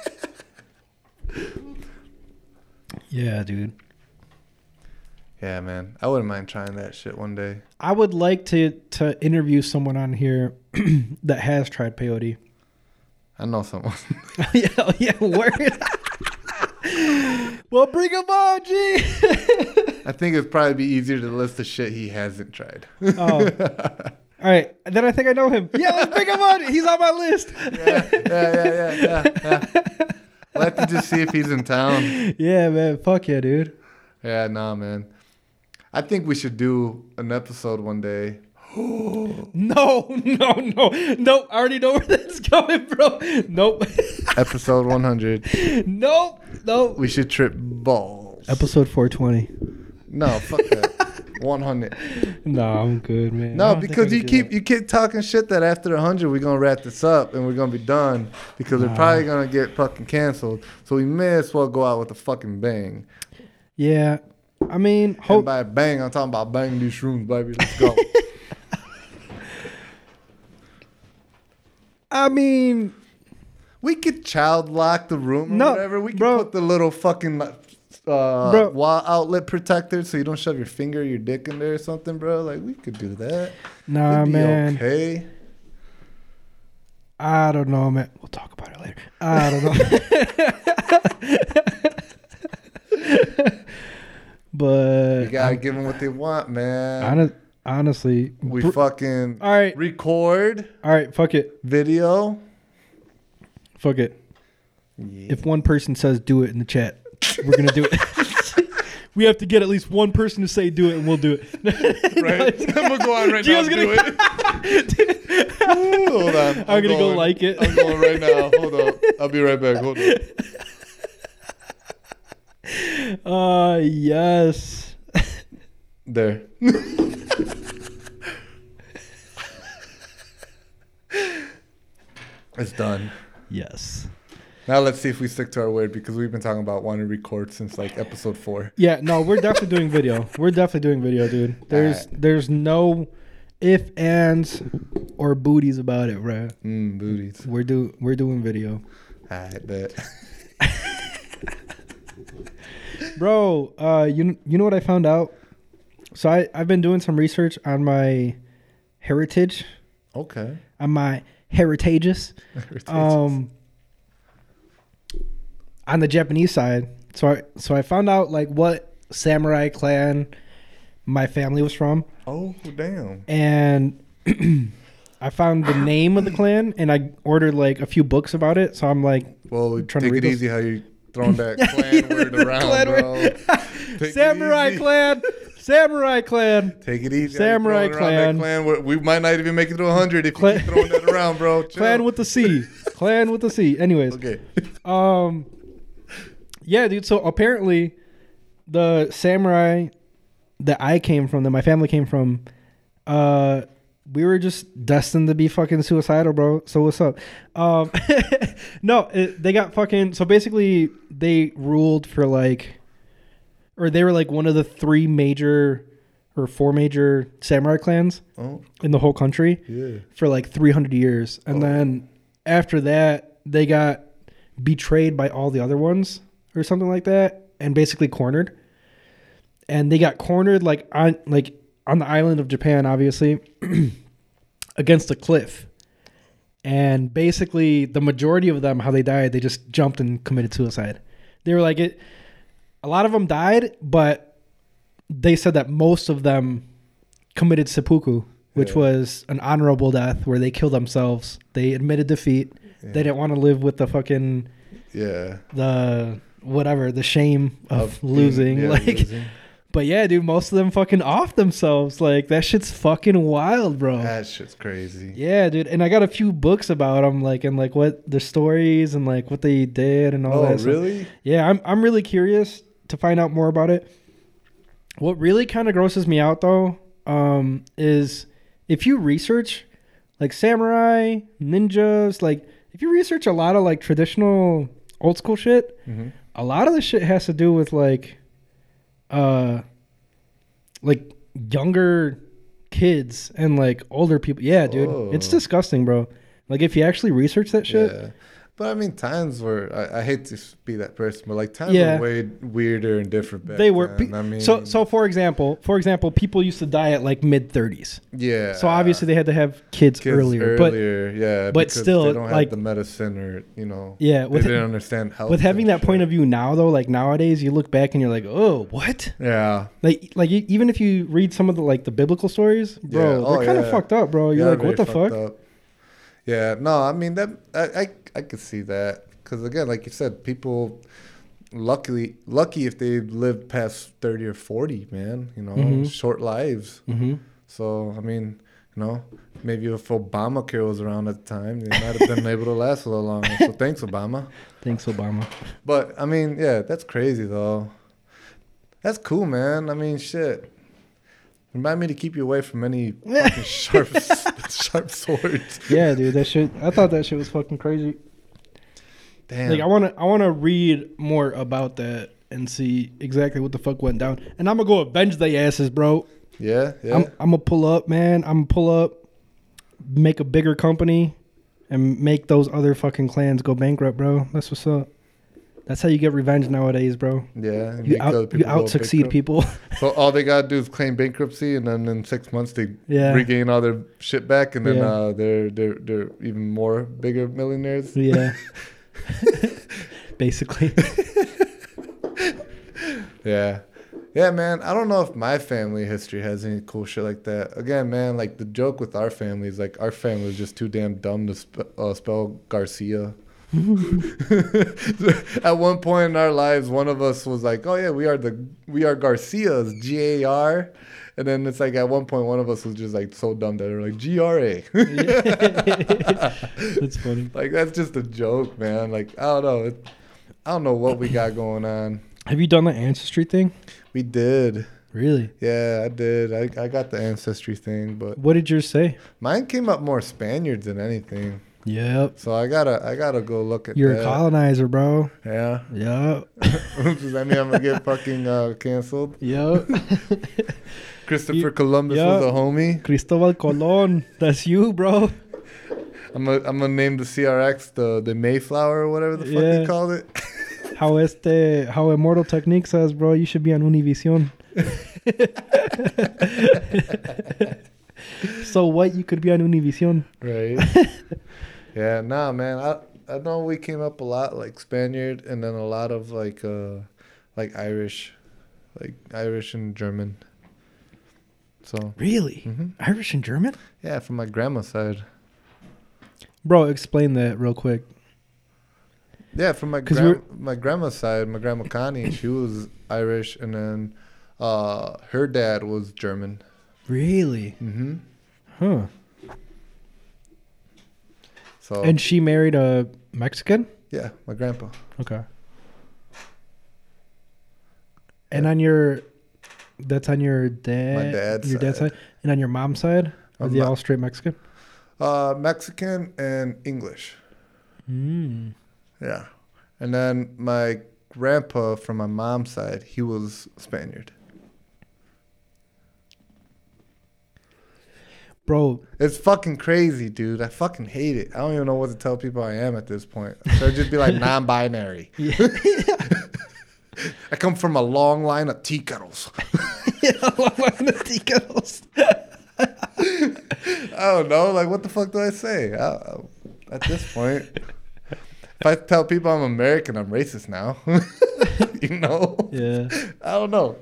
Yeah, dude.
Yeah, man. I wouldn't mind trying that shit one day.
I would like to interview someone on here that has tried peyote.
I know someone.
yeah, word. Well, bring him on, G.
I think it'd probably be easier to list the shit he hasn't tried.
Oh. All right, then I think I know him. Yeah, let's bring him on. He's on my list.
Yeah. We'll have to just see if he's in town.
Yeah, man. Fuck yeah, dude.
Yeah, nah, man. I think we should do an episode one day.
No. I already know where that's going, bro. Nope.
Episode 100.
Nope.
We should trip balls.
Episode 420.
No, fuck that. 100.
No, I'm good, man. I
No,
don't think I
because
can
you
do
keep talking shit that after 100 we're gonna wrap this up and we're gonna be done because we're probably gonna get fucking canceled. So we may as well go out with a fucking bang.
that. Yeah, I mean,
And by bang, I'm talking about bang these shrooms, baby. Let's go.
I mean,
We could child lock the room or
No,
whatever. We could
bro.
put the little fucking wall outlet protector so you don't shove your finger or your dick in there or something, bro. Like, we could do that.
nah,
It'd be
man.
okay.
I don't know, man. We'll talk about it later. I don't know. But
You gotta give them what they want, man.
honestly,
We fucking
all right,
record
all right. Fuck it.
video.
Fuck it.
Yeah.
If one person says do it in the chat, we're gonna do it. We have to get at least one person to say do it, and we'll do it.
Right? I'm gonna go on right now
Gio's
and do it. Hold on.
I'm gonna go like it.
I'm going right now. Hold on. I'll be right back. Hold on.
Yes.
There. It's done.
Yes.
Now let's see if we stick to our word because we've been talking about wanting to record since like episode 4.
Yeah. No, we're definitely doing video. We're definitely doing video, dude. There's no if, ands, or booties about it, bro.
Booties.
We're doing video,
I bet.
bro. You know what I found out? So I've been doing some research on my heritage,
Okay.
on my heritages, on the Japanese side. So I found out like what samurai clan my family was from.
Oh, damn.
And I found the name of the clan, and I ordered like a few books about it. So I'm like,
Well,
trying to
take
read
it
those.
easy how you throwing that clan word around,
Clan
bro.
word.
Take it
Samurai
easy.
clan, Samurai clan,
Take it easy.
Samurai
how you throwing around that clan. We might not even make it to 100 if you keep throwing that around, bro. Chill.
clan with the C, clan with the C. Anyways,
Okay.
yeah, dude. So apparently, the samurai that I came from, that my family came from, we were just destined to be fucking suicidal, bro. So what's up? No, they got fucking. So basically, they ruled for like, or they were like one of the 3 major or 4 major samurai clans in the whole country for like 300 years. And then after that, they got betrayed by all the other ones or something like that and basically cornered. And they got cornered like on the island of Japan, obviously, against a cliff. And basically the majority of them, how they died, they just jumped and committed suicide. They were like a lot of them died, but they said that most of them committed seppuku, which was an honorable death where they killed themselves. They admitted defeat. Yeah. They didn't want to live with the fucking the shame of losing. Losing. But yeah, dude, most of them fucking off themselves. Like, that shit's fucking wild, bro.
That shit's crazy.
Yeah, dude. And I got a few books about them, like, and like what the stories and like what they did and all that.
Oh, really?
Yeah, I'm really curious to find out more about it. What really kind of grosses me out though, is if you research like samurai, ninjas, like if you research a lot of like traditional old school shit, a lot of the shit has to do with like younger kids and like older people. Yeah, dude, it's disgusting, bro. Like if you actually research that shit.
Yeah. But I mean, times were, I hate to be that person, but like times were way weirder and different back
they were.
then. I mean,
so for example, people used to die at like mid-30s.
Yeah.
So obviously they had to have kids earlier. But still,
they don't have
like
the medicine or, you know,
yeah,
they didn't understand health.
With having that point of view now, though, like nowadays, you look back and you're like, oh, what?
Yeah.
Like even if you read some of the like the biblical stories, bro, they're kind of fucked up, bro. You're like, what the fuck?
Up. Yeah, no, I mean, that I could see that. Because, again, like you said, people, lucky if they lived past 30 or 40, man, you know, short lives. So, I mean, you know, maybe if Obamacare was around at the time, they might have been able to last a little longer. So, thanks, Obama.
Thanks, Obama.
But, I mean, yeah, that's crazy, though. That's cool, man. I mean, shit. Remind me to keep you away from any fucking sharp swords.
Yeah, dude, that shit. I thought that shit was fucking crazy.
Damn.
Like I wanna read more about that and see exactly what the fuck went down. And I'm gonna go avenge they asses, bro.
Yeah.
I'm gonna pull up, man. I'm gonna pull up, make a bigger company, and make those other fucking clans go bankrupt, bro. That's what's up. That's how you get revenge nowadays, bro.
Yeah.
You out succeed people.
So all they gotta do is claim bankruptcy, and then in 6 months they regain all their shit back, and then they're even more bigger millionaires.
Yeah. Basically.
Yeah, man. I don't know if my family history has any cool shit like that. Again, man, like the joke with our family is like our family is just too damn dumb to spell Garcia. At one point in our lives, one of us was like, "Oh yeah, we are Garcias, GAR," and then it's like at one point one of us was just like so dumb that they're like GRA.
That's funny.
Like that's just a joke, man. Like I don't know what we got going on.
Have you done the ancestry thing?
We did.
Really?
Yeah, I did. I got the ancestry thing, but
what did yours say?
Mine came up more Spaniards than anything.
Yep.
So I gotta go look at
You're
that.
a colonizer, bro.
Yeah.
Yep.
Does that mean I'm gonna get fucking canceled?
Yep.
Christopher Columbus was a homie.
Cristobal Colon. That's you, bro.
I'm gonna name the CRX the Mayflower or whatever the fuck he called it.
How Immortal Technique says, bro, you should be on Univision. So what? You could be on Univision.
Right. Yeah, nah, man. I know we came up a lot like Spaniard and then a lot of like Irish and German. So
really, Irish and German?
Yeah, from my grandma's side.
Bro, explain that real quick.
Yeah, from my grandma's side, my grandma Connie, she was Irish, and then her dad was German.
Really?
Mm-hmm.
Huh.
So.
And she married a Mexican?
Yeah, my grandpa.
Okay. And that's on your dad.
My dad's
side, and on your mom's side, are they all straight Mexican?
Mexican and English.
Mm.
Yeah, and then my grandpa from my mom's side, he was Spaniard.
Bro,
It's fucking crazy, dude. I fucking hate it. I don't even know what to tell people I am at this point. So I'd just be like non-binary.
yeah.
I come from a long line of tea kettles.
the tea kettles.
I don't know. Like, what the fuck do I say? At this point, if I tell people I'm American, I'm racist now. You know?
Yeah.
I don't know.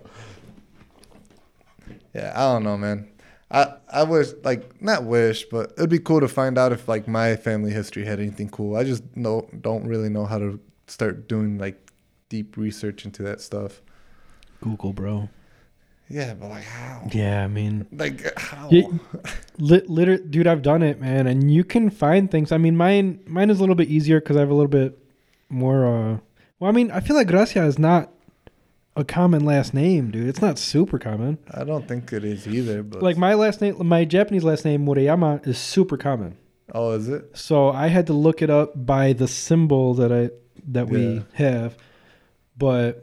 Yeah, I don't know, man. I wish, like, not wish, but it'd be cool to find out if, like, my family history had anything cool. I just don't really know how to start doing, like, deep research into that stuff.
Google, bro.
Yeah, but, like, how?
Yeah, I mean,
Like, how?
dude, I've done it, man, and you can find things. I mean, mine is a little bit easier because I have a little bit more. Well, I mean, I feel like Gracia is not a common last name, dude. It's not super common.
I don't think it is either. But
Like my last name, my Japanese last name Murayama is super common.
oh, is it?
So I had to look it up by the symbol that we
Yeah.
have. But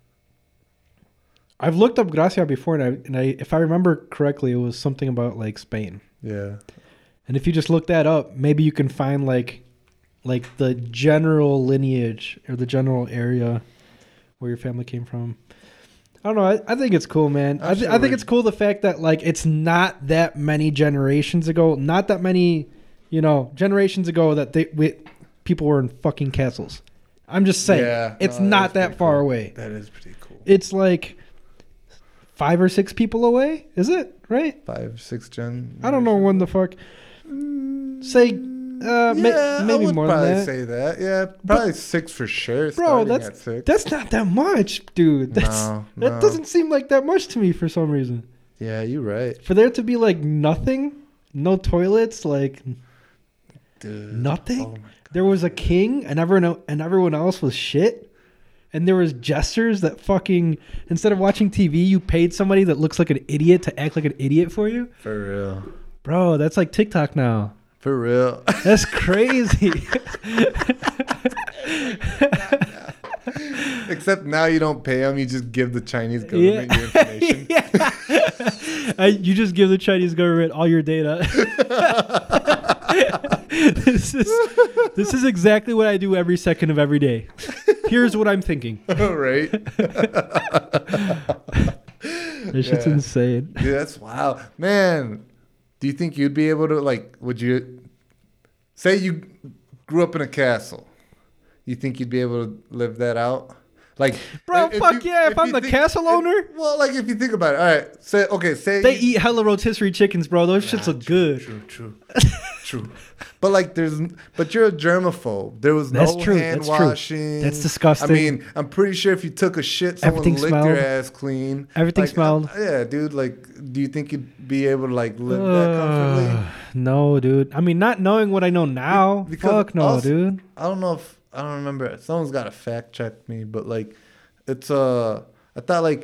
I've looked up Gracia before, and I if I remember correctly, it was something about like Spain.
Yeah.
And if you just look that up, maybe you can find like the general lineage or the general area where your family came from. I don't know. I think it's cool, man. I think it's cool the fact that like it's not that many generations ago, not that many, generations ago that people were in fucking castles. I'm just saying,
Yeah,
it's
no,
not
that's
that far
pretty cool.
away.
That is pretty cool.
It's like 5 or 6 people away. Is it right?
5, 6 gen.
I don't know when the fuck. Say.
Yeah,
maybe
I would
more
probably
than that.
say that. Yeah, probably 6 for sure.
Bro,
starting at 6.
that's not that much, dude. That
No.
doesn't seem like that much to me for some reason.
Yeah, you're right,
For there to be like nothing, no toilets, like
dude.
nothing.
Oh my God.
There was a king, and everyone else was shit. And there was jesters that fucking instead of watching TV, you paid somebody that looks like an idiot to act like an idiot for you.
For real.
Bro, that's like TikTok now.
For real.
That's crazy.
Except now you don't pay them. You just give the Chinese government your information.
You just give the Chinese government all your data. This is exactly what I do every second of every day. Here's what I'm thinking.
Right?
This shit's insane.
Dude, that's wild. Man, do you think you'd be able to, like, would you, say you grew up in a castle, you think you'd be able to live that out? Like,
Bro, if I'm
you
the castle owner.
Well, like, if you think about it, all right, say
They eat hella rotisserie chickens, bro. Those shits look good.
True. But like, but you're a germaphobe. There was
That's
no
true.
hand
That's true.
washing.
That's disgusting.
I mean, I'm pretty sure if you took a shit, someone
Everything
licked your
smelled.
ass clean.
Everything
Like,
smelled.
Yeah, dude. Like, do you think you'd be able to like live that comfortably?
No, dude. I mean, not knowing what I know now.
Because
Fuck no,
also-
dude.
I don't know if I don't remember. Someone's got to fact check me, but like, it's I thought like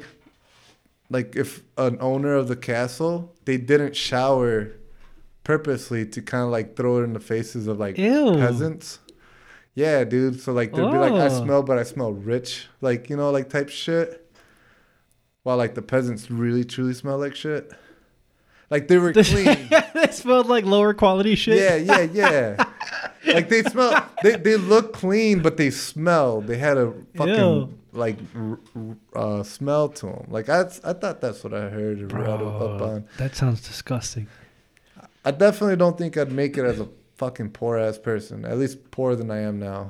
if an owner of the castle, they didn't shower purposely to kind of like throw it in the faces of like
Ew.
peasants. Yeah, dude. So like they'd be like, I
Oh.
smell, but I smell rich, like like type shit. While like the peasants really truly smell like shit. Like they were clean.
They smelled like lower quality shit.
Yeah. Like they smell, they look clean, but they smell. They had a fucking
Ew.
like smell to them. Like I thought that's what I heard and read up on.
That sounds disgusting.
I definitely don't think I'd make it as a fucking poor ass person. At least poorer than I am now.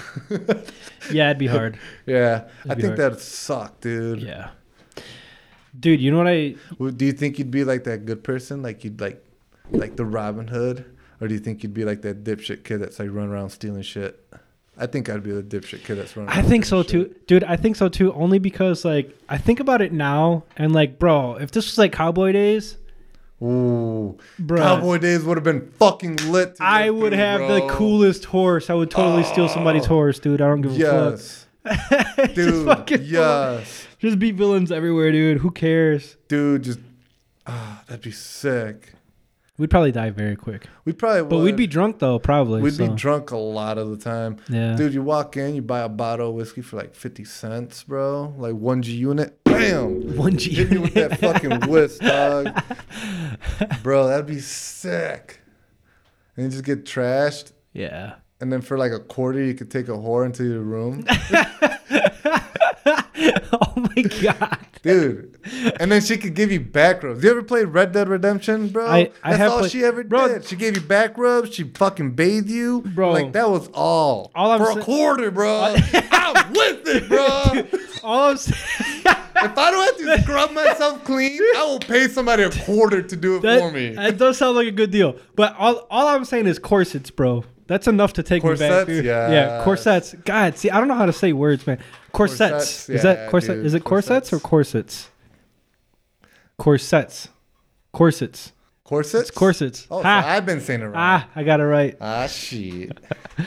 Yeah, it'd be hard.
Yeah, I
be
think
hard.
that'd suck, dude.
Yeah. Dude, you know what
Well, do you think you'd be like that good person? Like you'd like the Robin Hood? Or do you think you'd be like that dipshit kid that's like running around stealing shit? I think I'd be the dipshit kid that's running around
I think so
stealing
too. Dude, I think so too. Only because like I think about it now and like, bro, if this was like cowboy days,
shit. Ooh.
bro,
Cowboy days would have been fucking lit. to
I
live
would
through,
have the
bro.
coolest horse. I would totally steal somebody's horse, dude. I don't give a
Yes.
fuck.
Dude,
fucking
yes.
Just be villains everywhere, dude. Who cares?
Dude, just that'd be sick.
We'd probably die very quick.
We probably would.
But we'd be drunk though, probably.
We'd be drunk a lot of the time.
Yeah.
Dude, you walk in, you buy a bottle of whiskey for like 50 cents, bro. Like 1G unit. Bam!
1G
Hit me with that fucking whisk, dog. Bro, that'd be sick. And you just get trashed.
Yeah.
And then for like a quarter, you could take a whore into your room.
Oh my God.
Dude. And then she could give you back rubs. You ever played Red Dead Redemption, bro?
I
That's
have
all
played-
she ever
Bro.
did. She gave you back rubs. She fucking bathed you.
Bro.
Like, that was all.
All I'm
for
sa-
a quarter, bro. I'm with it, bro.
All I'm saying,
If I don't have to scrub myself clean, I will pay somebody a quarter to do it for me.
that does sound like a good deal. But all I'm saying is corsets, bro. That's enough to take me back.
Corsets?
Dude.
Yes.
Yeah, corsets. God, see, I don't know how to say words, man. Corsets.
Corsets,
Is that
yeah,
corset?
dude,
Is it corsets or corsets? Corsets. Corsets.
Corsets?
Corsets.
Oh,
Ha.
so I've been saying it wrong.
I got it right.
Shit.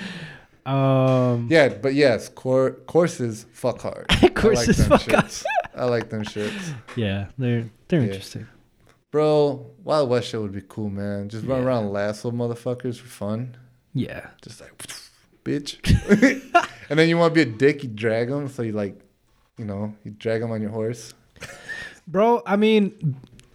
Um,
Yeah, but yes, courses fuck hard.
Courses
I like them
fuck hard.
shits. I like them shits.
yeah, they're interesting.
Bro, Wild West shit would be cool, man. Just run
Yeah.
around and lasso motherfuckers for fun.
Yeah.
Just like, bitch. And then you want to be a dick, you drag them. So you like, you drag them on your horse.
Bro, I mean,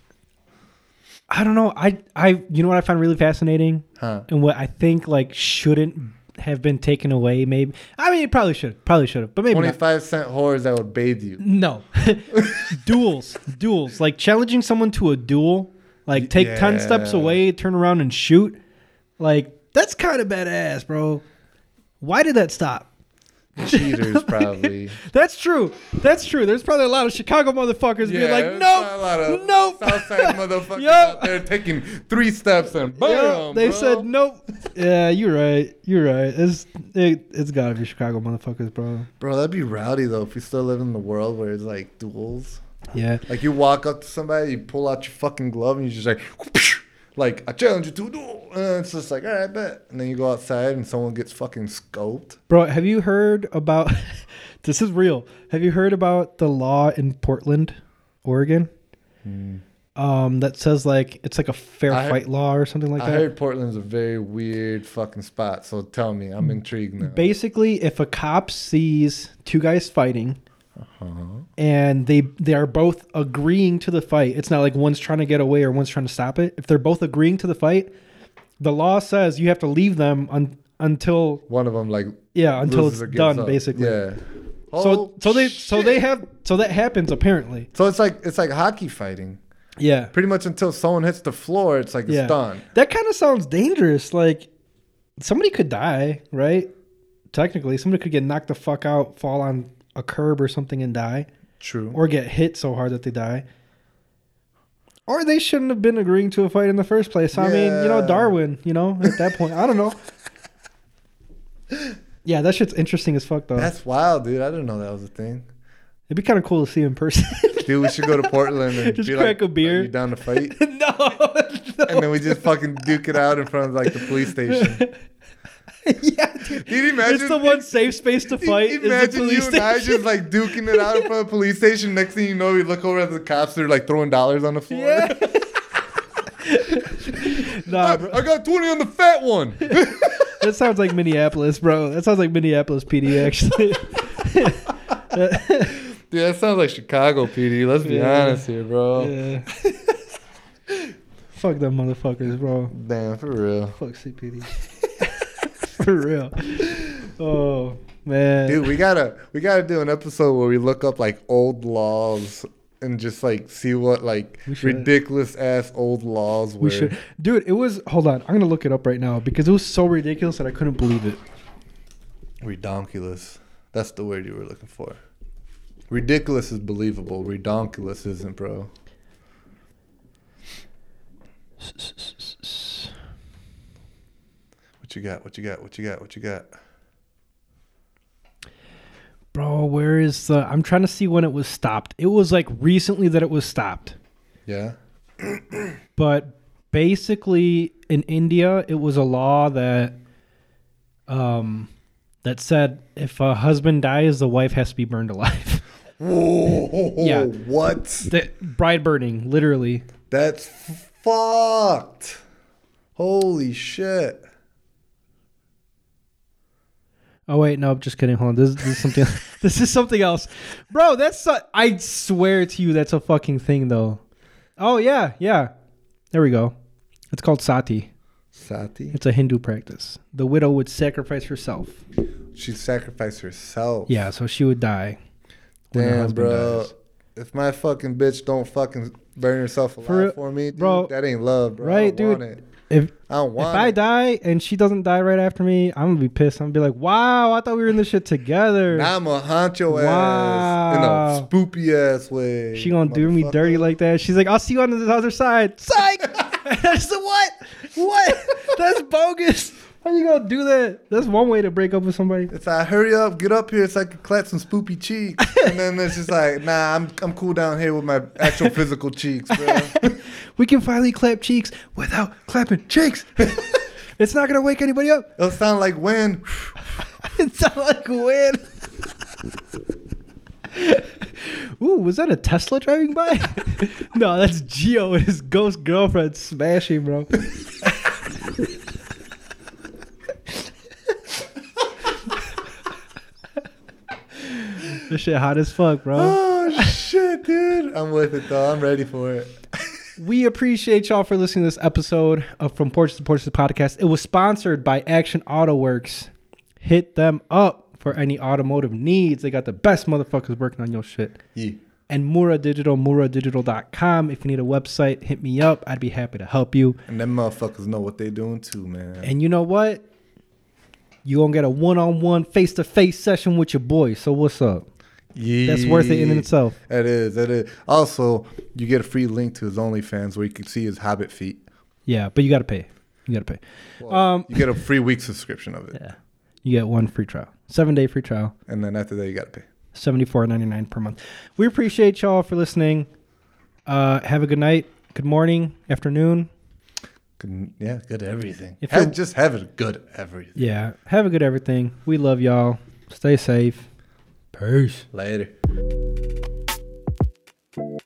I don't know. You know what I find really fascinating?
Huh.
And what I think like shouldn't have been taken away, maybe. I mean, it probably should have, but maybe
25-cent whores that would bathe you.
not. No. duels. Like challenging someone to a duel, like take 10 steps
Yeah.
away, turn around and shoot. Like, that's kind of badass, bro. Why did that stop?
Cheaters, probably.
That's true. There's probably a lot of Chicago motherfuckers being like,
there's
nope,
a lot of
nope.
Southside motherfuckers
Yup.
out there taking 3 steps and boom.
Yeah, they
bro.
said nope. Yeah, you're right. It's gotta be Chicago motherfuckers, bro.
Bro, that'd be rowdy though if we still live in the world where it's like duels.
Yeah.
Like you walk up to somebody, you pull out your fucking glove, and you just like I challenge you to a duel. And it's just like, all right, bet. And then you go outside and someone gets fucking scoped.
Bro, have you heard about this is real. Have you heard about the law in Portland, Oregon? That says like it's like a fair fight law or something like
I
that.
heard Portland's a very weird fucking spot. So tell me, I'm intrigued now.
Basically, if a cop sees 2 guys fighting and they are both agreeing to the fight, it's not like one's trying to get away or one's trying to stop it. If they're both agreeing to the fight, the law says you have to leave them until
One of them like
until
loses
it's
or gives
done,
up.
basically.
Yeah.
So
shit.
that happens apparently.
So it's like hockey fighting.
Yeah.
Pretty much until someone hits the floor, it's like it's done.
That kind of sounds dangerous. Like somebody could die, right? Technically, somebody could get knocked the fuck out, fall on a curb or something and die.
True.
Or get hit so hard that they die. Or they shouldn't have been agreeing to a fight in the first place. I mean, Darwin, at that point. I don't know. Yeah, that shit's interesting as fuck, though.
That's wild, dude. I didn't know that was a thing.
It'd be kind of cool to see in person.
Dude, we should go to Portland and
Just
be
crack
like,
a beer.
Are you down to fight?
No.
And then we just fucking duke it out in front of like the police station.
Yeah, dude.
Can you imagine?
It's the one safe space to fight. Is the
Imagine
police
you and I
station.
just like duking it out in front of the police station. Next thing you know, we look over at the cops. They're like throwing dollars on the floor.
Yeah. Nah, bro.
I got 20 on the fat one.
That sounds like Minneapolis, bro. That sounds like Minneapolis PD, actually.
Dude, that sounds like Chicago PD. Let's be
Yeah.
honest here, bro.
Yeah. Fuck them motherfuckers, bro.
Damn, for real.
Fuck CPD. For real. Oh, man.
Dude, we gotta do an episode where we look up like old laws and just like see what like
We should.
ridiculous ass old laws were.
We should. Dude, it was. Hold on. I'm going to look it up right now because it was so ridiculous that I couldn't believe it.
Redonkulous. That's the word you were looking for. Ridiculous is believable. Redonkulous isn't, bro. What you got? What you got? What you got? What you got?
Bro, where is the. I'm trying to see when it was stopped. It was like recently that it was stopped.
Yeah.
But basically, in India, it was a law that that said if a husband dies, the wife has to be burned alive.
Whoa.
Yeah.
What?
The bride burning, literally.
That's fucked. Holy shit.
Oh wait, no, just kidding. Hold on. This is something. This is something else, bro. I swear to you, that's a fucking thing, though. Oh yeah. There we go. It's called sati.
Sati?
It's a Hindu practice. The widow would sacrifice herself.
She sacrificed herself.
Yeah, so she would die. When her
Damn,
husband
bro.
dies.
If my fucking bitch don't fucking burn herself alive for me, dude,
bro,
that ain't love, bro.
right,
I don't want
dude?
it.
If
I don't want
I
it.
die and she doesn't die right after me, I'm gonna be pissed. I'm gonna be like, wow, I thought we were in this shit together.
Now I'm gonna haunt your
Wow.
ass in a spoopy ass way.
She gonna do me
motherfucker.
dirty like that. She's like, I'll see you on the other side. Psych! I said, what? What? That's bogus. How you gonna do that? That's one way to break up with somebody.
It's like, hurry up, get up here so I can clap some spoopy cheeks. And then it's just like, nah, I'm cool down here with my actual physical cheeks, bro.
We can finally clap cheeks without clapping cheeks. It's not gonna wake anybody up.
It'll sound like wind.
It sounds like wind. Ooh, was that a Tesla driving by? No, that's Gio and his ghost girlfriend smashing, bro. This shit hot as fuck, bro.
Oh, shit, dude. I'm with it, though. I'm ready for it.
We appreciate y'all for listening to this episode of From Porches to Porches podcast. It was sponsored by Action Auto Works. Hit them up for any automotive needs. They got the best motherfuckers working on your shit.
Yeah.
And Mura Digital, muradigital.com. If you need a website, hit me up. I'd be happy to help you.
And them motherfuckers know what they doing, too, man.
And you know what? You gonna get a one-on-one, face-to-face session with your boy. So what's up?
Yeah.
That's worth it in itself.
It is. Also, you get a free link to his OnlyFans where you can see his Hobbit feet.
Yeah, but you gotta pay.
Well, you get a free week subscription of it.
Yeah. You get one free trial. 7-day free trial.
And then after that, you got to pay.
$74.99 per month. We appreciate y'all for listening. Have a good night, good morning, afternoon.
Good everything.
Just
have it good everything.
Yeah, have a good everything. We love y'all. Stay safe. Peace.
Later.